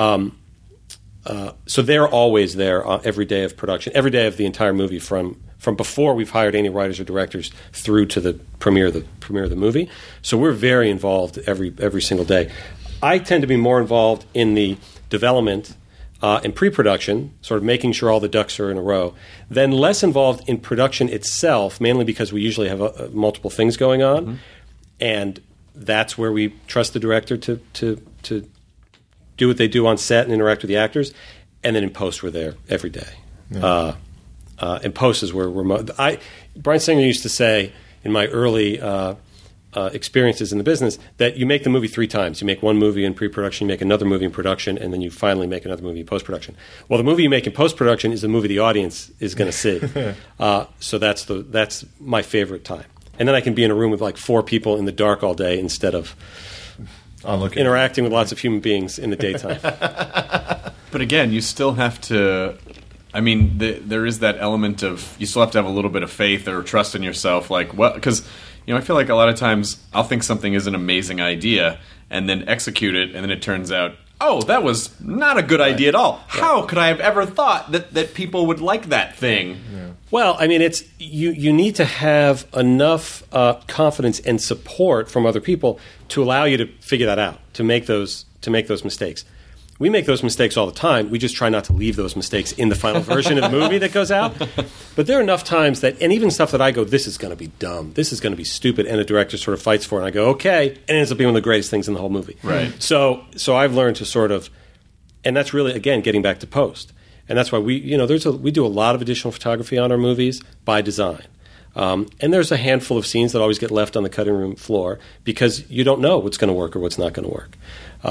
So they're always there every day of production, every day of the entire movie from before we've hired any writers or directors through to the premiere of the movie. So we're very involved every single day. I tend to be more involved in the development and pre-production, sort of making sure all the ducks are in a row, then less involved in production itself, mainly because we usually have multiple things going on, and that's where we trust the director to do what they do on set and interact with the actors, and then in post we're there every day. Yeah. In post is where we're Bryan Singer used to say in my early experiences in the business that you make the movie 3 times. You make one movie in pre-production, you make another movie in production, and then you finally make another movie in post-production. Well, the movie you make in post-production is the movie the audience is going to see. So that's my favorite time. And then I can be in a room with like 4 people in the dark all day instead of interacting with lots of human beings in the daytime. But again, you still have to... I mean, there is that element of... You still have to have a little bit of faith or trust in yourself. Because... I feel like a lot of times I'll think something is an amazing idea and then execute it, and then it turns out, oh, that was not a good idea at all. How could I have ever thought that people would like that thing? Yeah. Well, I mean, it's you need to have enough confidence and support from other people to allow you to figure that out, to make those mistakes. We make those mistakes all the time. We just try not to leave those mistakes in the final version of the movie that goes out. But there are enough times that, and even stuff that I go, this is going to be dumb, this is going to be stupid, and the director sort of fights for it, and I go, okay, and it ends up being one of the greatest things in the whole movie. Right. So I've learned to sort of, and that's really, again, getting back to post. And that's why we do a lot of additional photography on our movies by design. And there's a handful of scenes that always get left on the cutting room floor because you don't know what's going to work or what's not going to work.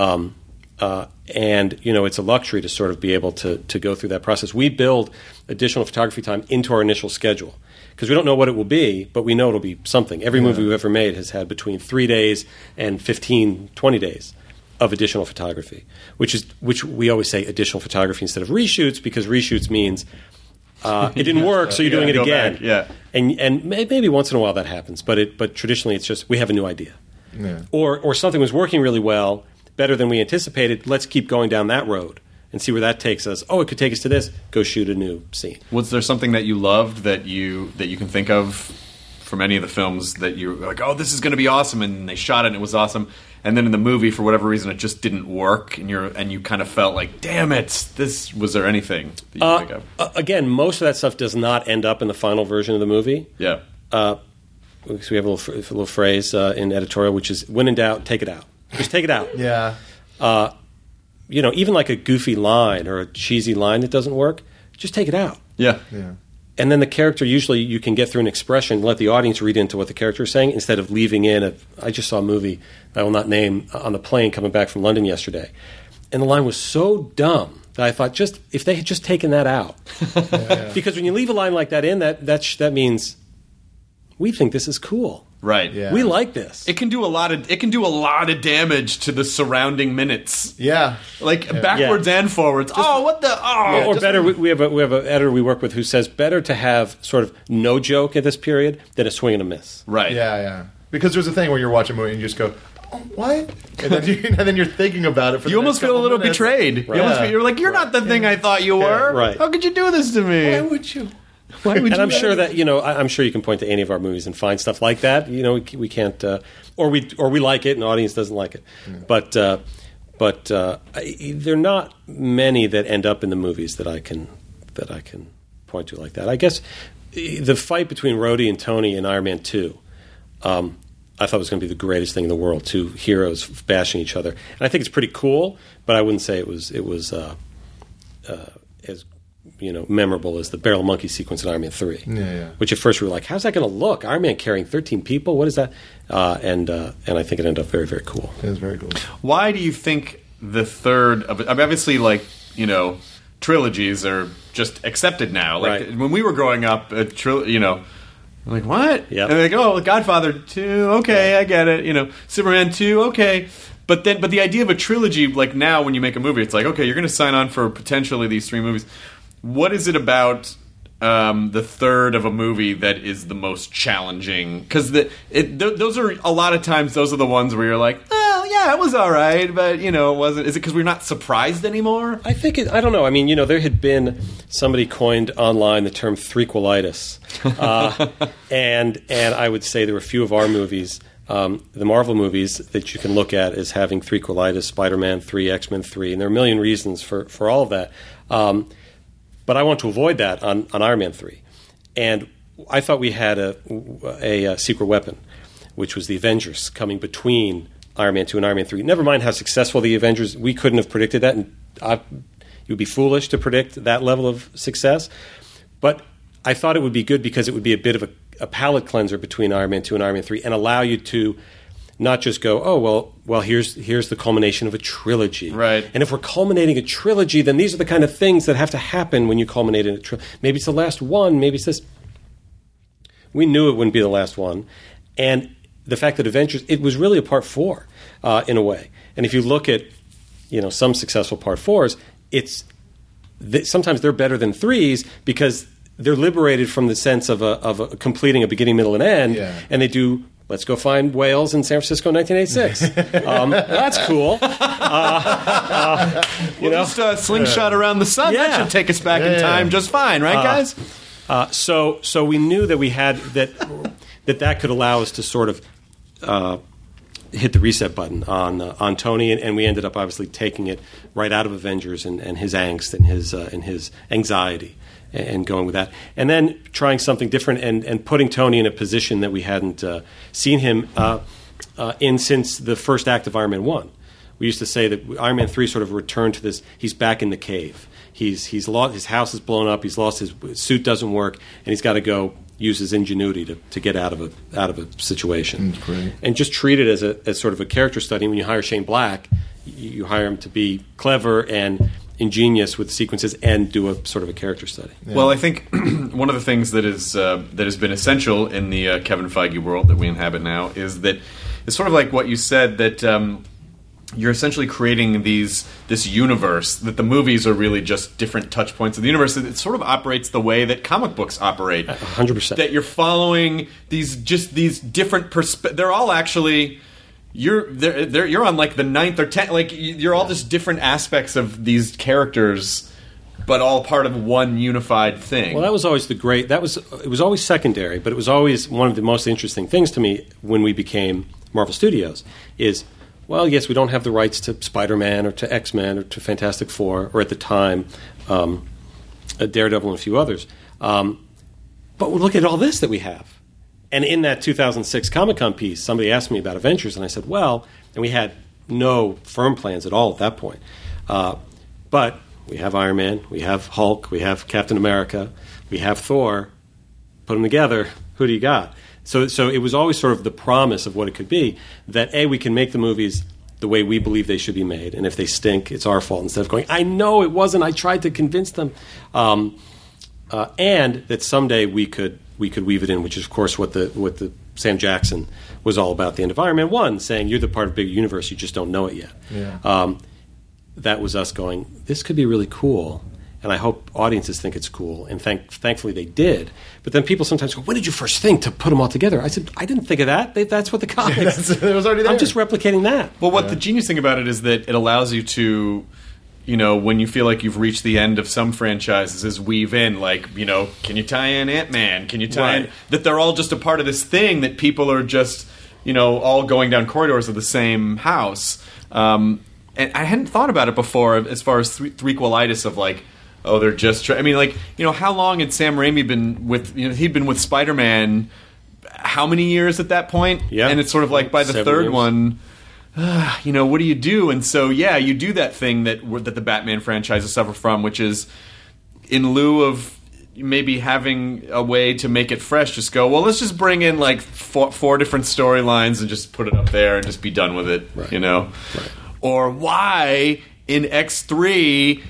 And, it's a luxury to sort of be able to go through that process. We build additional photography time into our initial schedule because we don't know what it will be, but we know it'll be something. Every movie we've ever made has had between 3 days and 15, 20 days of additional photography, which we always say additional photography instead of reshoots because reshoots means it didn't work, so you're doing it again. Back, yeah. And maybe once in a while that happens, but traditionally it's just we have a new idea. Yeah. Or something was working really well, better than we anticipated. Let's keep going down that road and see where that takes us. Oh, it could take us to this. Go shoot a new scene. Was there something that you loved that you can think of from any of the films that you were like, oh, this is going to be awesome, and they shot it and it was awesome, and then in the movie for whatever reason it just didn't work, and you kind of felt like, damn it, was there anything that you think of? Again, most of that stuff does not end up in the final version of the movie. Yeah. So we have a little phrase in editorial, which is, when in doubt, take it out. Just take it out. Yeah. Even like a goofy line or a cheesy line that doesn't work, just take it out. Yeah. Yeah. And then the character, usually you can get through an expression, let the audience read into what the character is saying instead of leaving in I just saw a movie I will not name on the plane coming back from London yesterday. And the line was so dumb that I thought, if they had just taken that out. Because when you leave a line like that in, that means we think this is cool. Right. Yeah. We like this. It can do a lot of damage to the surrounding minutes. Yeah. Backwards and forwards. Or better, we have an editor we work with who says better to have sort of no joke at this period than a swing and a miss. Right. Yeah. Because there's a thing where you're watching a movie and you just go, oh, what? And then you're thinking about it for you almost feel a little betrayed. Right. You're like, you're not the thing I thought you were. Right. How could you do this to me? Why would you? And I'm sure that I'm sure you can point to any of our movies and find stuff like that. We can't, or we like it and the audience doesn't like it. Yeah. But there are not many that end up in the movies that I can point to like that. I guess the fight between Rhodey and Tony in Iron Man 2, I thought was going to be the greatest thing in the world. Two heroes bashing each other, and I think it's pretty cool. But I wouldn't say it was as memorable as the Barrel Monkey sequence in Iron Man 3. Yeah. Which at first we were like, how's that going to look? Iron Man carrying 13 people? What is that? And I think it ended up very, very cool. It was very cool. Why do you think the third of it? I mean, obviously, trilogies are just accepted now. Right. When we were growing up, like, what? Yep. And they're like, oh, Godfather 2, okay, I get it. Superman 2, okay. But the idea of a trilogy, like now when you make a movie, it's like, okay, you're going to sign on for potentially these 3 movies. What is it about the third of a movie that is the most challenging? Because those are a lot of times those are the ones where you're like, well, yeah, it was all right, but it wasn't. Is it because we're not surprised anymore? I think I don't know. I mean, there had been somebody coined online the term threequelitis, and I would say there were a few of our movies. The Marvel movies that you can look at as having threequelitis, Spider-Man 3, X-Men 3, and there are a million reasons for all of that. But I want to avoid that on Iron Man 3. And I thought we had a secret weapon, which was the Avengers coming between Iron Man 2 and Iron Man 3. Never mind how successful the Avengers, we couldn't have predicted that, and it would be foolish to predict that level of success. But I thought it would be good because it would be a bit of a palate cleanser between Iron Man 2 and Iron Man 3 and allow you to not just go, oh, well, here's the culmination of a trilogy. Right. And if we're culminating a trilogy, then these are the kind of things that have to happen when you culminate in a trilogy. Maybe it's the last one, maybe it's this. We knew it wouldn't be the last one. And the fact that Avengers, it was really a part 4 in a way. And if you look at, some successful part 4s, sometimes they're better than 3s because they're liberated from the sense of completing a beginning, middle, and end. Yeah. And they do, let's go find whales in San Francisco in 1986. That's cool. Just slingshot around the sun. Yeah. That should take us back in time just fine, right, guys? So we knew that we had that could allow us to sort of hit the reset button on Tony, and we ended up obviously taking it right out of Avengers and his angst and his anxiety. And going with that. And then trying something different and putting Tony in a position that we hadn't seen him in since the first act of Iron Man 1. We used to say that Iron Man 3 sort of returned to this, he's back in the cave. He's lost, his house is blown up, he's lost his suit doesn't work, and he's got to go, uses ingenuity to get out of a situation, great. and just treat it as sort of a character study. When you hire Shane Black, you hire him to be clever and ingenious with sequences and do a sort of a character study. Yeah. Well, I think one of the things that has been essential in the Kevin Feige world that we inhabit now is that it's sort of like what you said, that you're essentially creating this universe, that the movies are really just different touch points of the universe. It sort of operates the way that comic books operate. 100%. That you're following these different perspectives. They're all actually... You're on like the 9th or 10th, like you're all just different aspects of these characters, but all part of one unified thing. Well, that was always it was always secondary, but it was always one of the most interesting things to me when we became Marvel Studios is, well, yes, we don't have the rights to Spider-Man or to X-Men or to Fantastic Four, or at the time, Daredevil and a few others. But look at all this that we have. And in that 2006 Comic-Con piece, somebody asked me about Avengers, and I said, well, and we had no firm plans at all at that point. But we have Iron Man, we have Hulk, we have Captain America, we have Thor. Put them together, who do you got? So it was always sort of the promise of what it could be, that, A, we can make the movies the way we believe they should be made, and if they stink, it's our fault, instead of going, I know it wasn't, I tried to convince them. And that someday we could weave it in, which is, of course, what the Sam Jackson was all about, the end of Iron Man 1, saying you're the part of a big universe, you just don't know it yet. Yeah. That was us going, this could be really cool, and I hope audiences think it's cool, and thankfully they did. But then people sometimes go, when did you first think to put them all together? I said, I didn't think of that. That's what the comics... It was already there. I'm just replicating that. Well, what the genius thing about it is that it allows you to... when you feel like you've reached the end of some franchises, is weave in, like, can you tie in Ant-Man? Can you tie in... That they're all just a part of this thing that people are just, all going down corridors of the same house. And I hadn't thought about it before as far as threequelitis of, like, oh, they're just... how long had Sam Raimi been with... he'd been with Spider-Man how many years at that point? Yeah. And it's sort of like by the third one... what do you do? And so, you do that thing that the Batman franchises suffer from, which is, in lieu of maybe having a way to make it fresh, just go, well, let's just bring in like four different storylines and just put it up there and just be done with it, Right. Or why in X3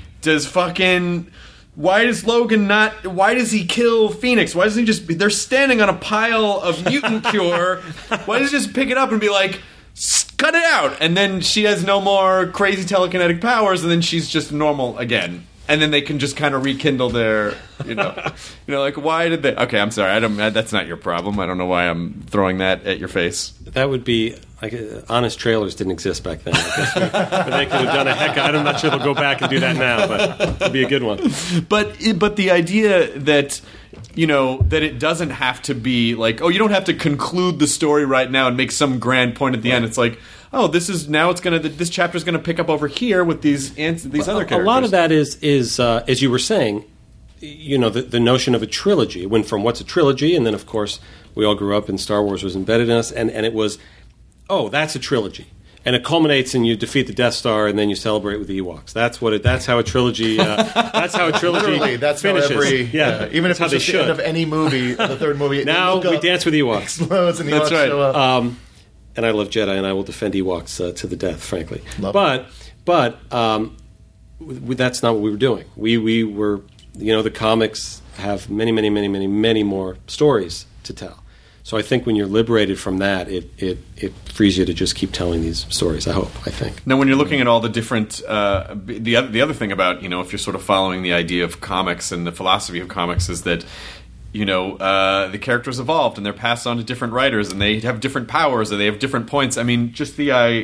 why does Logan not... Why does he kill Phoenix? Why doesn't he just... They're standing on a pile of mutant cure. Why does he just pick it up and be like... Cut it out, and then she has no more crazy telekinetic powers, and then she's just normal again, and then they can just kind of rekindle their, like, why did they? Okay, I'm sorry, that's not your problem. I don't know why I'm throwing that at your face. That would be like honest trailers didn't exist back then. I guess. But they could have done a heck. I'm not sure they'll go back and do that now, but it'd be a good one. But the idea that. That it doesn't have to be like, oh, you don't have to conclude the story right now and make some grand point at the end. It's like, oh, this chapter's gonna pick up over here with these other characters. A lot of that is as you were saying, the notion of a trilogy. It went from what's a trilogy, and then of course we all grew up and Star Wars was embedded in us, and it was, oh, that's a trilogy. And it culminates and you defeat the Death Star, and then you celebrate with the Ewoks. That's how a trilogy. That's how a trilogy Literally, that's finishes. How every even if how it's they just the should. end of any movie, the third movie. Now we dance with Ewoks. Explodes and the That's Ewoks right. show up. And I love Jedi, and I will defend Ewoks to the death, frankly. Love But that's not what we were doing. We were, the comics have many, many, many, many, many more stories to tell. So I think when you're liberated from that, it frees you to just keep telling these stories. I think. Now, when you're looking at all the different, the other thing about if you're sort of following the idea of comics and the philosophy of comics is that the characters evolved and they're passed on to different writers and they have different powers or they have different points. I mean, just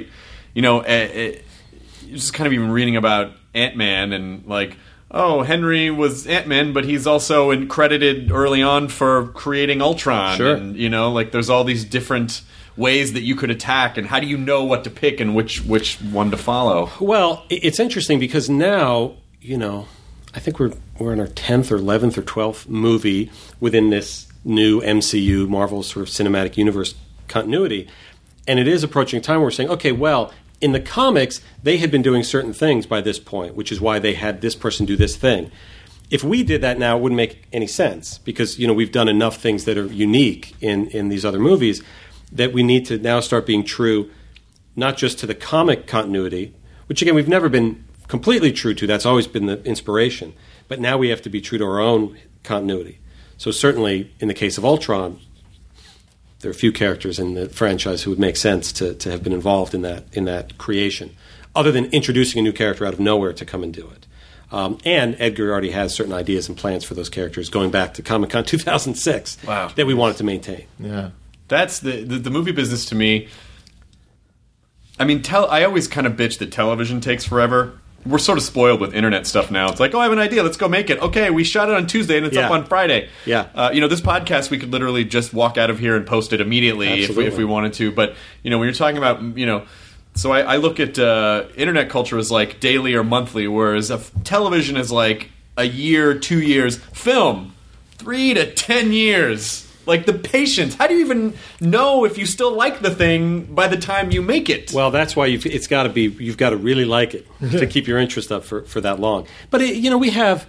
just kind of even reading about Ant-Man and like. Oh, Henry was Ant-Man, but he's also credited early on for creating Ultron. Sure. And, there's all these different ways that you could attack, and how do you know what to pick and which one to follow? Well, it's interesting because now, I think we're in our 10th or 11th or 12th movie within this new MCU, Marvel sort of cinematic universe continuity, and it is approaching a time where we're saying, okay, well, in the comics, they had been doing certain things by this point, which is why they had this person do this thing. if we did that now, it wouldn't make any sense because we've done enough things that are unique in these other movies that we need to now start being true, not just to the comic continuity, which again we've never been completely true to. That's always been the inspiration. But now we have to be true to our own continuity. So certainly in the case of Ultron, there are a few characters in the franchise who would make sense to have been involved in that creation, other than introducing a new character out of nowhere to come and do it. And Edgar already has certain ideas and plans for those characters going back to Comic-Con 2006 that we wanted to maintain. Yeah. That's the movie business to me. I mean, I always kind of bitch that television takes forever. We're sort of spoiled with internet stuff now. It's like, oh, I have an idea. Let's go make it. Okay, we shot it on Tuesday and it's up on Friday. Yeah. This podcast, we could literally just walk out of here and post it immediately if we wanted to. But, when you're talking about, so I look at internet culture as like daily or monthly, whereas television is like a year, 2 years. Film, 3 to 10 years. Like the patience. How do you even know if you still like the thing by the time you make it? Well, that's why you've got to really like it to keep your interest up for that long. But we have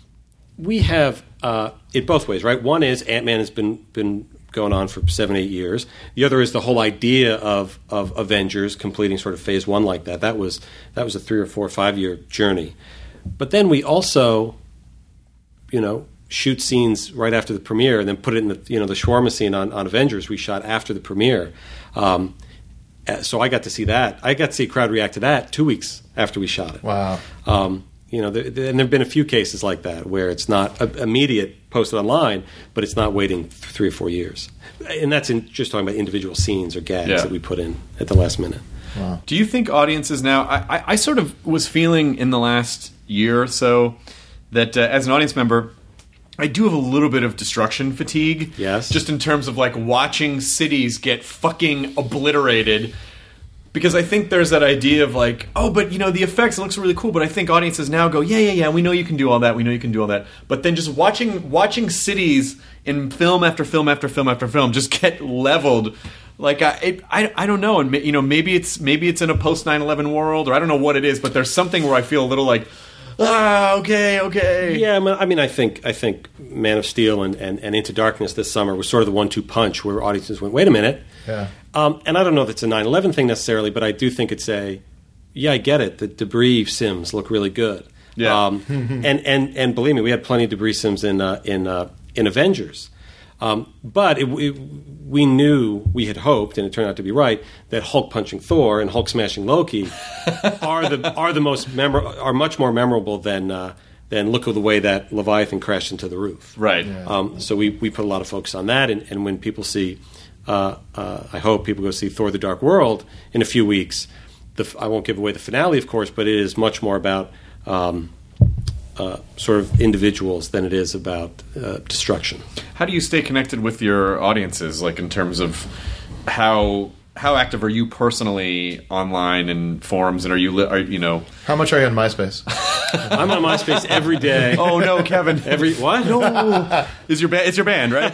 it both ways, right? One is Ant-Man has been going on for 7-8 years. The other is the whole idea of Avengers completing sort of phase 1 like that. That was a 3 or 4 or 5 year journey. But then we also, shoot scenes right after the premiere and then put it in the the shawarma scene on Avengers we shot after the premiere. So I got to see that. I got to see a crowd react to that 2 weeks after we shot it. Wow. And there have been a few cases like that where it's not immediate posted online, but it's not waiting 3 or 4 years. And that's just talking about individual scenes or gags that we put in at the last minute. Wow. Do you think audiences now... I sort of was feeling in the last year or so that as an audience member... I do have a little bit of destruction fatigue. Yes. Just in terms of like watching cities get fucking obliterated. Because I think there's that idea of like, oh, but the effects, it looks really cool. But I think audiences now go, yeah, we know you can do all that. We know you can do all that. But then just watching cities in film after film after film after film just get leveled. Like I don't know, and maybe it's in a post 9/11 world, or I don't know what it is. But there's something where I feel a little like. Okay. Yeah, I mean, I think Man of Steel and Into Darkness this summer was sort of the 1-2 punch where audiences went, wait a minute. Yeah. And I don't know if it's a 9/11 thing necessarily, but I do think it's I get it. The debris sims look really good. Yeah. And believe me, we had plenty of debris sims in Avengers. But we knew, we had hoped, and it turned out to be right, that Hulk punching Thor and Hulk smashing Loki are much more memorable than look at the way that Leviathan crashed into the roof. Right. Yeah. So we put a lot of focus on that, and when people see, I hope people go see Thor: The Dark World in a few weeks. I won't give away the finale, of course, but it is much more about sort of individuals than it is about destruction. How do you stay connected with your audiences, like in terms of how active are you personally online and forums, and are you How much are you on MySpace? I'm on MySpace every day. Oh no, Kevin! What? No, it's your band, right?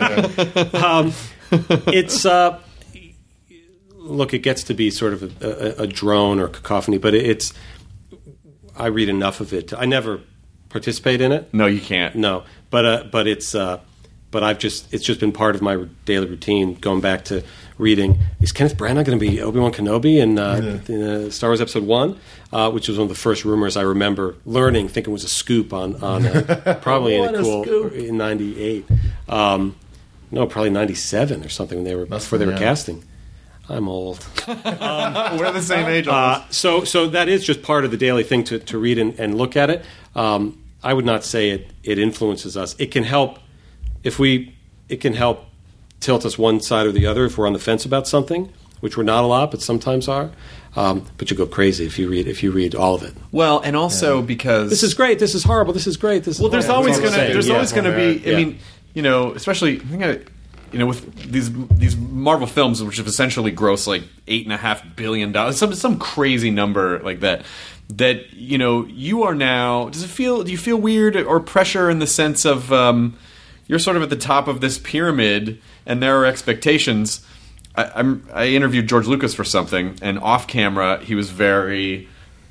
It's look, it gets to be sort of a drone or cacophony, but I read enough of it. I never participate in it. No, you can't. No, but it's just been part of my daily routine. Going back to reading, is Kenneth Branagh going to be Obi-Wan Kenobi in Star Wars Episode 1, which was one of the first rumors I remember learning, thinking was a scoop on probably in 98. No, probably 97 or something. Before they were casting. I'm old. We're the same age. So that is just part of the daily thing to read and look at it. I would not say it influences us. It can help it can help tilt us one side or the other if we're on the fence about something, which we're not a lot, but sometimes are. But you go crazy if you read all of it. Well, and also because this is great, this is horrible, this is great. This is there's always going to be. Yeah. I mean, especially with these Marvel films, which have essentially grossed like $8.5 billion, some crazy number like that. That you are now. Do you feel weird or pressure in the sense of you're sort of at the top of this pyramid, and there are expectations. I interviewed George Lucas for something, and off camera he was very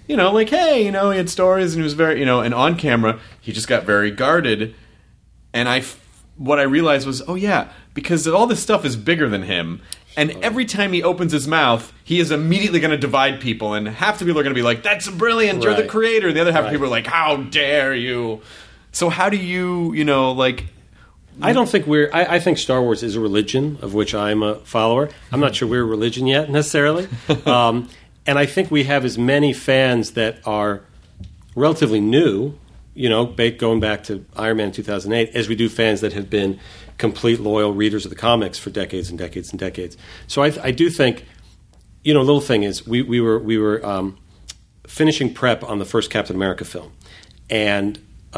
like, hey, he had stories and he was very, and on camera, he just got very guarded. And what I realized was, oh yeah, because all this stuff is bigger than him. And every time he opens his mouth, he is immediately going to divide people. And half the people are going to be like, that's brilliant, you're the creator. And the other half of people are like, how dare you? So how do you, I don't think I think Star Wars is a religion of which I'm a follower. I'm not sure we're a religion yet, necessarily. And I think we have as many fans that are relatively new, going back to Iron Man 2008, as we do fans that have been complete loyal readers of the comics for decades and decades and decades. So I do think, little thing is we were finishing prep on the first Captain America film, and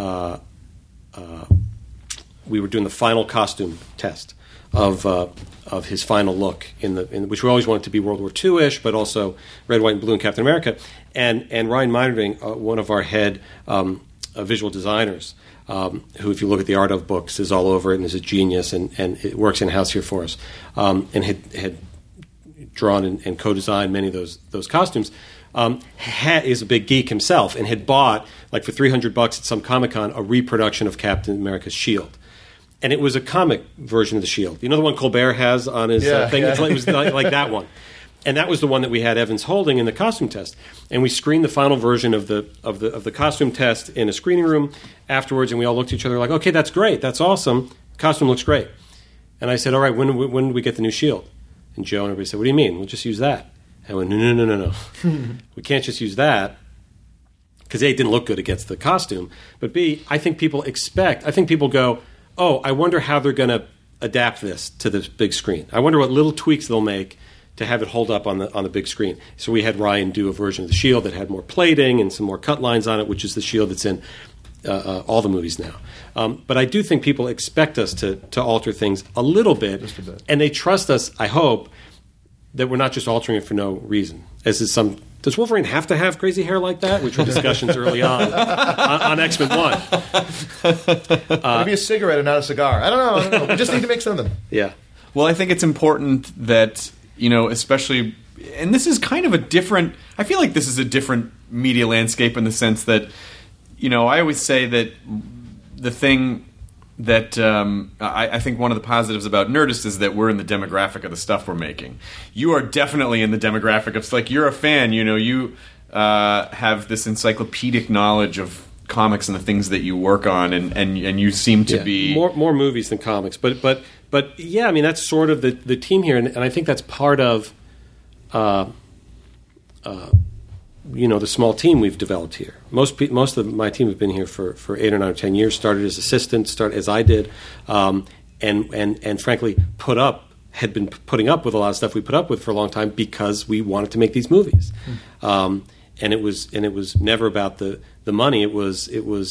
we were doing the final costume test of his final look in which we always wanted to be World War II-ish, but also red, white, and blue in Captain America. And Ryan Meinerding, one of our head visual designers, who, if you look at the Art of books, is all over it and is a genius and it works in-house here for us, and had drawn and co-designed many of those costumes, is a big geek himself and had bought, like for $300 at some Comic-Con, a reproduction of Captain America's shield. And it was a comic version of the shield. You know the one Colbert has on his thing? Yeah. It was like that one. And that was the one that we had Evans holding in the costume test. And we screened the final version of the costume test in a screening room afterwards, and we all looked at each other like, okay, that's great, that's awesome, costume looks great. And I said, all right, when do we get the new shield? And Joe and everybody said, what do you mean? We'll just use that. I went, no. We can't just use that, because A, it didn't look good against the costume, but B, I think people go, oh, I wonder how they're going to adapt this to the big screen. I wonder what little tweaks they'll make to have it hold up on the big screen. So we had Ryan do a version of the shield that had more plating and some more cut lines on it, which is the shield that's in all the movies now. But I do think people expect us to alter things a little bit, just a bit, and they trust us, I hope, that we're not just altering it for no reason. Does Wolverine have to have crazy hair like that? Which were discussions early on X-Men 1. Maybe a cigarette and not a cigar. I don't know. We just need to make something. Yeah. Well, I think it's important that, especially, and this is kind of I feel like this is a different media landscape in the sense that, I always say that the thing that I think one of the positives about Nerdist is that we're in the demographic of the stuff we're making. You are definitely in the demographic of, like, you're a fan, you have this encyclopedic knowledge of comics and the things that you work on, and you seem to be more movies than comics, but yeah, I mean, that's sort of the team here, and I think that's part of the small team we've developed here. Most of my team have been here for 8 or 9 or 10 years. Started as assistants, as I did, and frankly had been putting up with a lot of stuff we put up with for a long time because we wanted to make these movies. And it was never about the money. It was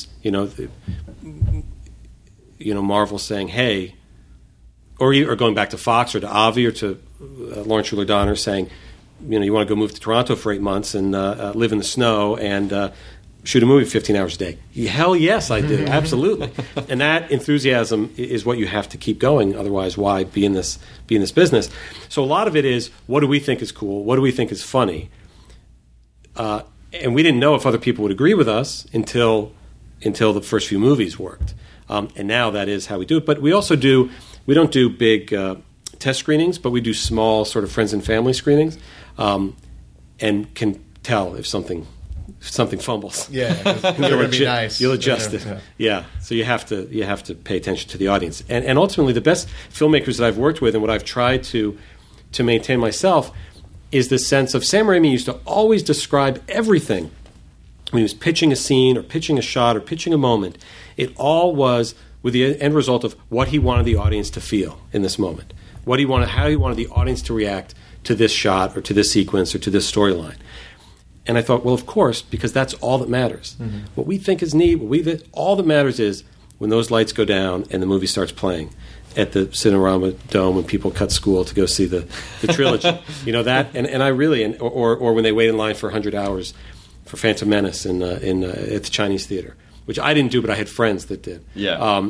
Marvel saying, hey, or going back to Fox or to Avi or to Lawrence Schuler Donner saying, you want to go move to Toronto for 8 months and live in the snow and shoot a movie 15 hours a day. Hell yes, I do. Absolutely. And that enthusiasm is what you have to keep going. Otherwise, why be in this business? So a lot of it is, what do we think is cool? What do we think is funny? And we didn't know if other people would agree with us until the first few movies worked. And now that is how we do it. But we don't do big test screenings, but we do small sort of friends and family screenings, and can tell if something fumbles. Yeah, you're going to be nice. You'll adjust it. Yeah. So you have to pay attention to the audience. And ultimately, the best filmmakers that I've worked with, and what I've tried to maintain myself, is this sense of Sam Raimi used to always describe everything when he was pitching a scene or pitching a shot or pitching a moment. It all was with the end result of what he wanted the audience to feel in this moment. How he wanted the audience to react to this shot or to this sequence or to this storyline. And I thought, well, of course, because that's all that matters. Mm-hmm. What we think is neat, all that matters is when those lights go down and the movie starts playing at the Cinerama Dome when people cut school to go see the trilogy. That, and I really, or when they wait in line for 100 hours for Phantom Menace at the Chinese theater, which I didn't do, but I had friends that did. Yeah.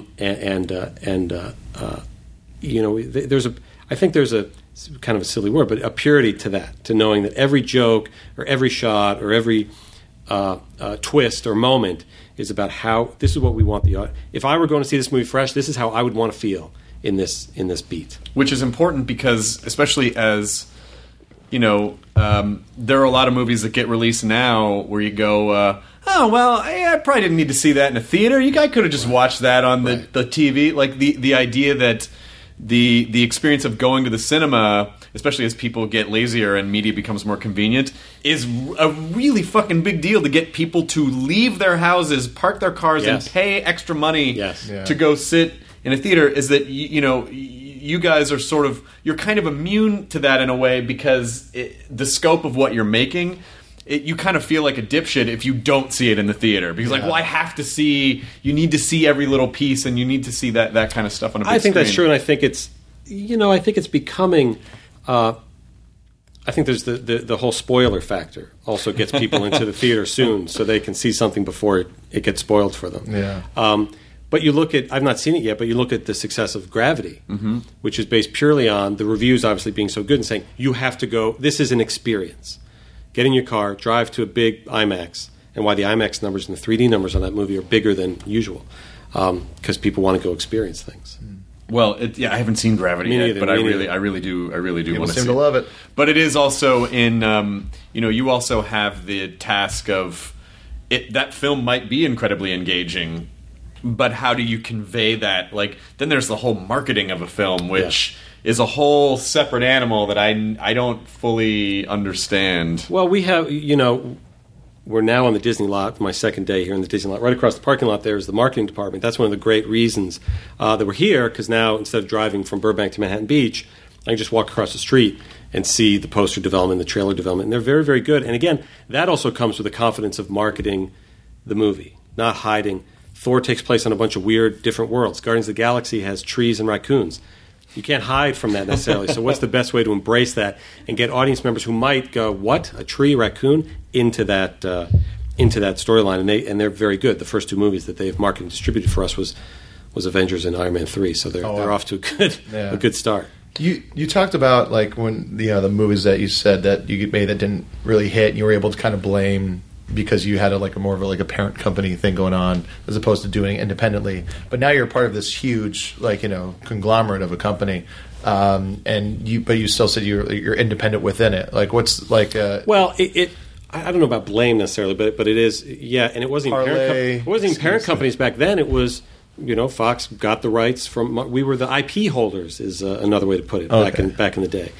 I think there's a kind of a silly word, but a purity to that, to knowing that every joke or every shot or every twist or moment is about how this is what we want the audience. If I were going to see this movie fresh, this is how I would want to feel in this beat. Which is important because, especially as there are a lot of movies that get released now where you go, oh well, I probably didn't need to see that in a theater. I could have just watched that on the TV. Like the idea that the experience of going to the cinema, especially as people get lazier and media becomes more convenient, is a really fucking big deal to get people to leave their houses, park their cars, and pay extra money to go sit in a theater. Is that you guys are you're kind of immune to that in a way because the scope of what you're making. You kind of feel like a dipshit if you don't see it in the theater because, I have to see. You need to see every little piece, and you need to see that kind of stuff on a big screen. I think that's true, and I think it's, I think it's becoming. I think there's the whole spoiler factor also gets people into the theater soon, so they can see something before it gets spoiled for them. Yeah. But you look at, I've not seen it yet, but you look at the success of Gravity, which is based purely on the reviews obviously being so good and saying you have to go. This is an experience. Get in your car, drive to a big IMAX, and why the IMAX numbers and the 3D numbers on that movie are bigger than usual, because people want to go experience things. Well, I haven't seen Gravity yet, but I really do want to see it. People seem to love it. But it is also in, you also have the task of that film might be incredibly engaging, but how do you convey that? Like, then there's the whole marketing of a film, which is a whole separate animal that I don't fully understand. Well, we have, we're now on the Disney lot, my second day here in the Disney lot. Right across the parking lot there is the marketing department. That's one of the great reasons that we're here, because now instead of driving from Burbank to Manhattan Beach, I can just walk across the street and see the poster development, the trailer development. And they're very, very good. And again, that also comes with the confidence of marketing the movie, not hiding. Thor takes place on a bunch of weird, different worlds. Guardians of the Galaxy has trees and raccoons. You can't hide from that necessarily. So what's the best way to embrace that and get audience members who might go, what, a tree, raccoon, into that storyline? And they're very good. The first two movies that they've marketed and distributed for us was Avengers and Iron Man 3. So they're off to a good start. You talked about like when the movies that you said that you made that didn't really hit, and you were able to kind of blame because you had a more of a parent company thing going on as opposed to doing it independently. But now you're part of this huge conglomerate of a company, but you still said you're independent within it. Like what's like? Well, I don't know about blame necessarily, but it is and it wasn't even parent companies back then. It was. Fox got the rights from. We were the IP holders, is another way to put it. Okay. Back in the day.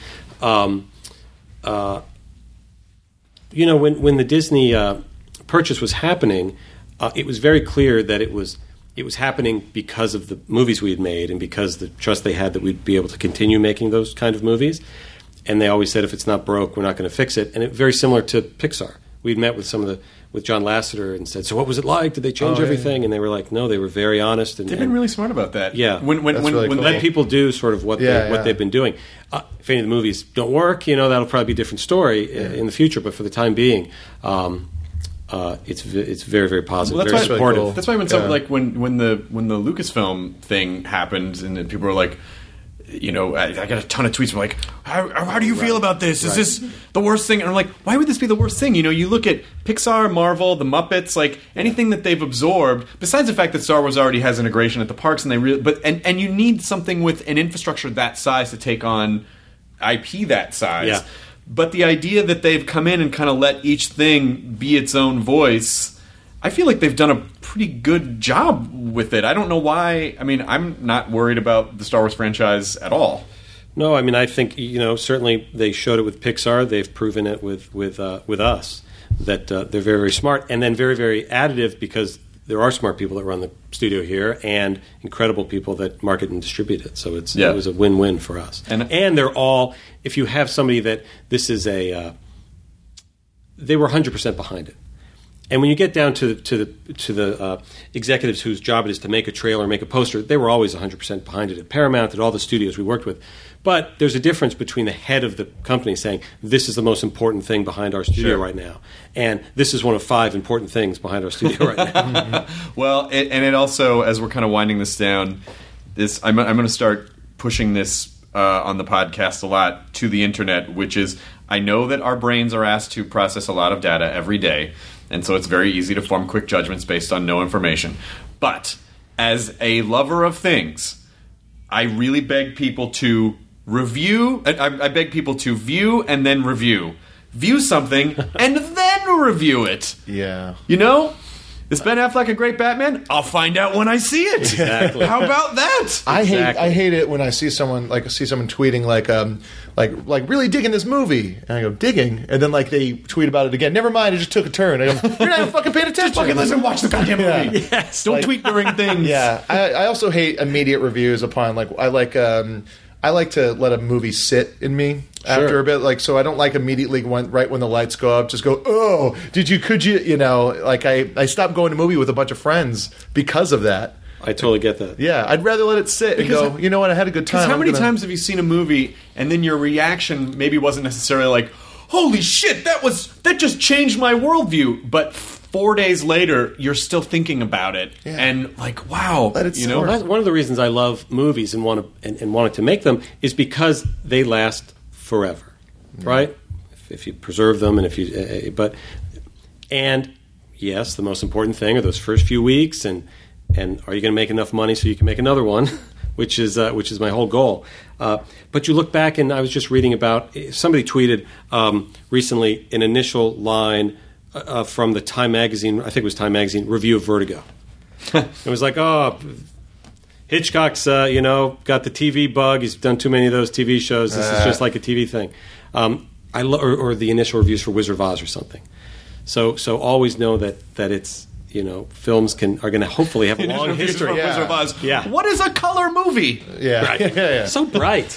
When the Disney purchase was happening, it was very clear that it was happening because of the movies we had made and because the trust they had that we'd be able to continue making those kind of movies. And they always said, if it's not broke, we're not going to fix it. And very similar to Pixar. We'd met with with John Lasseter and said, so what was it like? Did they change everything? Yeah. And they were like, no, they were very honest. And they've been really smart about that. Yeah. When let people do sort of what they've been doing. If any of the movies don't work, that'll probably be a different story in the future. But for the time being, it's very, very positive, well, very supportive. Cool. That's why when when the Lucasfilm thing happened and then people were like, I got a ton of tweets from like, how do you feel about this? Is this the worst thing? And I'm like, why would this be the worst thing? You look at Pixar, Marvel, the Muppets, like anything that they've absorbed, besides the fact that Star Wars already has integration at the parks, and and you need something with an infrastructure that size to take on IP that size. Yeah. But the idea that they've come in and kind of let each thing be its own voice, I feel like they've done a pretty good job with it. I don't know why. I mean, I'm not worried about the Star Wars franchise at all. No, I mean, I think certainly they showed it with Pixar. They've proven it with us that they're very, very smart, and then very, very additive because there are smart people that run the studio here and incredible people that market and distribute it. So it was a win-win for us. And they're all. If you have somebody that this is they were 100% behind it. And when you get down to the executives whose job it is to make a trailer, make a poster, they were always 100% behind it at Paramount, at all the studios we worked with. But there's a difference between the head of the company saying, this is the most important thing behind our studio right now, and this is one of 5 important things behind our studio right now. Well, it also, as we're kind of winding this down, I'm going to start pushing this on the podcast a lot to the internet, which is I know that our brains are asked to process a lot of data every day, and so it's very easy to form quick judgments based on no information. But as a lover of things, I really beg people to review. I beg people to view and then review. View something and then review it. Yeah. You know? Is Ben Affleck a great Batman? I'll find out when I see it. Exactly. How about that? I hate it when I see someone tweeting like really digging this movie, and I go digging, and then like they tweet about it again. Never mind, it just took a turn. I go, you're not even fucking paying attention. Fucking listen, watch the goddamn movie. Yes. Don't tweet during things. Yeah, I also hate immediate reviews upon I like to let a movie sit in me after a bit. Like, so I don't like immediately right when the lights go up, just go, oh, could you, like I stopped going to movie with a bunch of friends because of that. I totally get that. Yeah, I'd rather let it sit and go, you know what, I had a good time. How many times have you seen a movie and then your reaction maybe wasn't necessarily like, holy shit, that just changed my worldview, but 4 days later, you're still thinking about it, and like, wow, Let it Well, that's one of the reasons I love movies and wanted to make them is because they last forever, right? If you preserve them, and and yes, the most important thing are those first few weeks, and are you going to make enough money so you can make another one, which is my whole goal. But you look back, and I was just reading about somebody tweeted recently an initial line. From the Time Magazine, I think it was Time Magazine, review of Vertigo. It was like, oh, Hitchcock's, got the TV bug. He's done too many of those TV shows. This is just like a TV thing. Or the initial reviews for Wizard of Oz or something. So always know that it's, films are going to hopefully have a long history. Wizard of Oz. Yeah. What is a color movie? Yeah. Right. Yeah. So bright.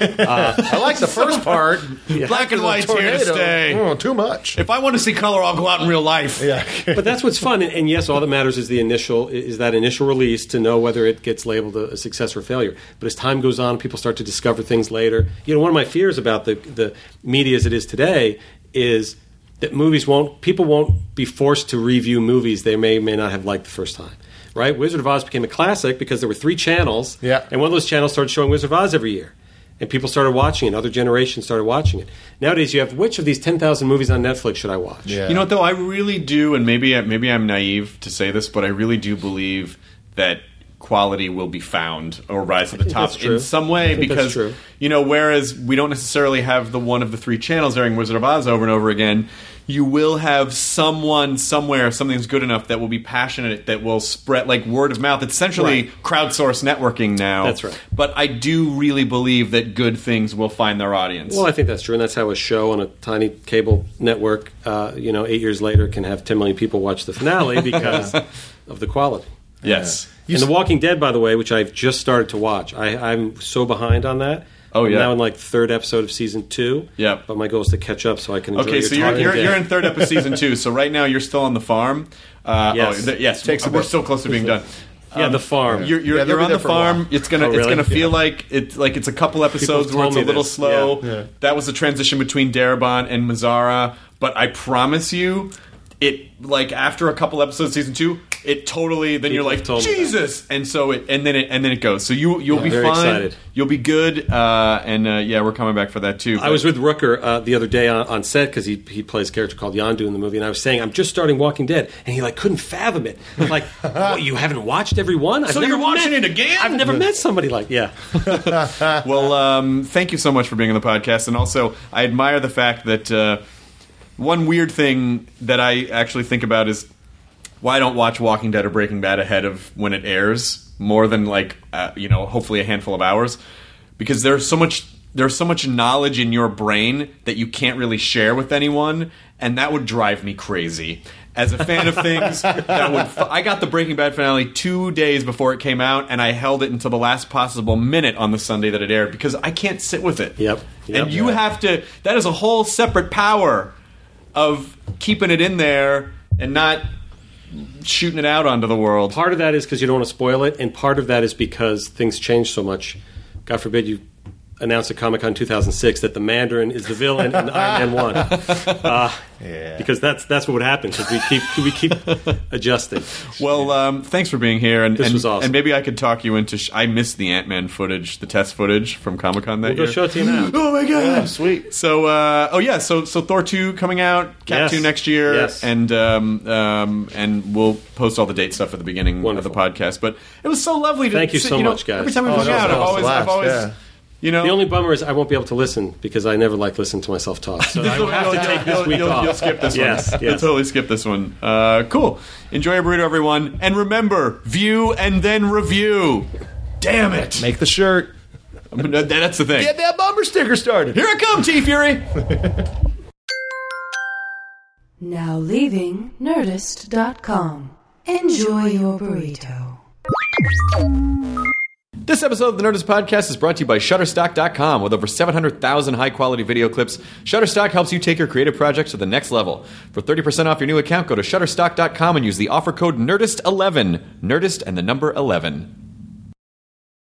I like the first part. Black and white's here to stay. Oh, too much. If I want to see color, I'll go out in real life. Yeah. But that's what's fun. And yes, all that matters is that initial release to know whether it gets labeled a success or failure. But as time goes on, people start to discover things later. One of my fears about the media as it is today is that people won't be forced to review movies they may not have liked the first time. Right? Wizard of Oz became a classic because there were 3 channels, and one of those channels started showing Wizard of Oz every year. And people started watching it. Other generations started watching it. Nowadays, you have, which of these 10,000 movies on Netflix should I watch? Yeah. You know what, though? I really do, and maybe I'm naive to say this, but I really do believe that quality will be found or rise to the top in some way because, whereas we don't necessarily have the one of the 3 channels airing Wizard of Oz over and over again, you will have someone somewhere, something's good enough that will be passionate, that will spread like word of mouth. It's essentially crowdsourced networking now. That's right. But I do really believe that good things will find their audience. Well, I think that's true, and that's how a show on a tiny cable network, 8 years later, can have 10 million people watch the finale because of the quality. Yes. And The Walking Dead, by the way, which I've just started to watch, I'm so behind on that. Oh, yeah. I'm now in like 3rd episode of season 2. Yeah. But my goal is to catch up so I can enjoy Okay, so you're in 3rd episode of season 2. So right now you're still on the farm. Yes. Yes. We're still close to being done. The farm. You're on the farm. It's gonna feel like it's a couple episodes where it's a little slow. Yeah. That was the transition between Darabont and Mazzara. But I promise you, it like after a couple episodes of season 2, it totally then you're like Jesus, and so then it goes. So you'll be very fine. excited. You'll be good, we're coming back for that too. I was with Rooker the other day on set because he plays a character called Yondu in the movie, and I was saying I'm just starting Walking Dead, and he couldn't fathom it. I'm like, what, you haven't watched every one? So you're watching it again? I've never met somebody like Well, thank you so much for being on the podcast, and also I admire the fact that one weird thing that I actually think about is why I don't watch Walking Dead or Breaking Bad ahead of when it airs more than hopefully a handful of hours, because there's so much knowledge in your brain that you can't really share with anyone, and that would drive me crazy. As a fan of things, I got the Breaking Bad finale 2 days before it came out, and I held it until the last possible minute on the Sunday that it aired because I can't sit with it. Yep. And you have to. That is a whole separate power of keeping it in there and not shooting it out onto the world. Part of that is because you don't want to spoil it, and part of that is because things change so much. God forbid you announced at Comic-Con 2006 that the Mandarin is the villain and Iron Man 1. Because that's what would happen, because we keep adjusting. Well, thanks for being here. And This was awesome. And maybe I could talk you into... I missed the Ant-Man footage, the test footage from Comic-Con that We'll year. go show it to you now. Oh, my God. Yeah, sweet. So, so Thor 2 coming out, Cap Yes. 2 next year, Yes. and we'll post all the date stuff at the beginning Wonderful. of the podcast. But it was so lovely to Thank you sit, so know, much, guys. Every time we Oh, hung that out, was I've always yeah. you know... The only bummer is I won't be able to listen because I never like listening to myself talk. So I will have to take this week off. You'll skip this Yes, one. yes. You'll totally skip this one. Cool. Enjoy your burrito, everyone. And remember, view and then review. Damn it. Make the shirt. That's the thing. Get that bumper sticker started. Here I come, T-Fury. Now leaving Nerdist.com. Enjoy your burrito. This episode of the Nerdist Podcast is brought to you by Shutterstock.com. With over 700,000 high-quality video clips, Shutterstock helps you take your creative projects to the next level. For 30% off your new account, go to Shutterstock.com and use the offer code NERDIST11. Nerdist and the number 11.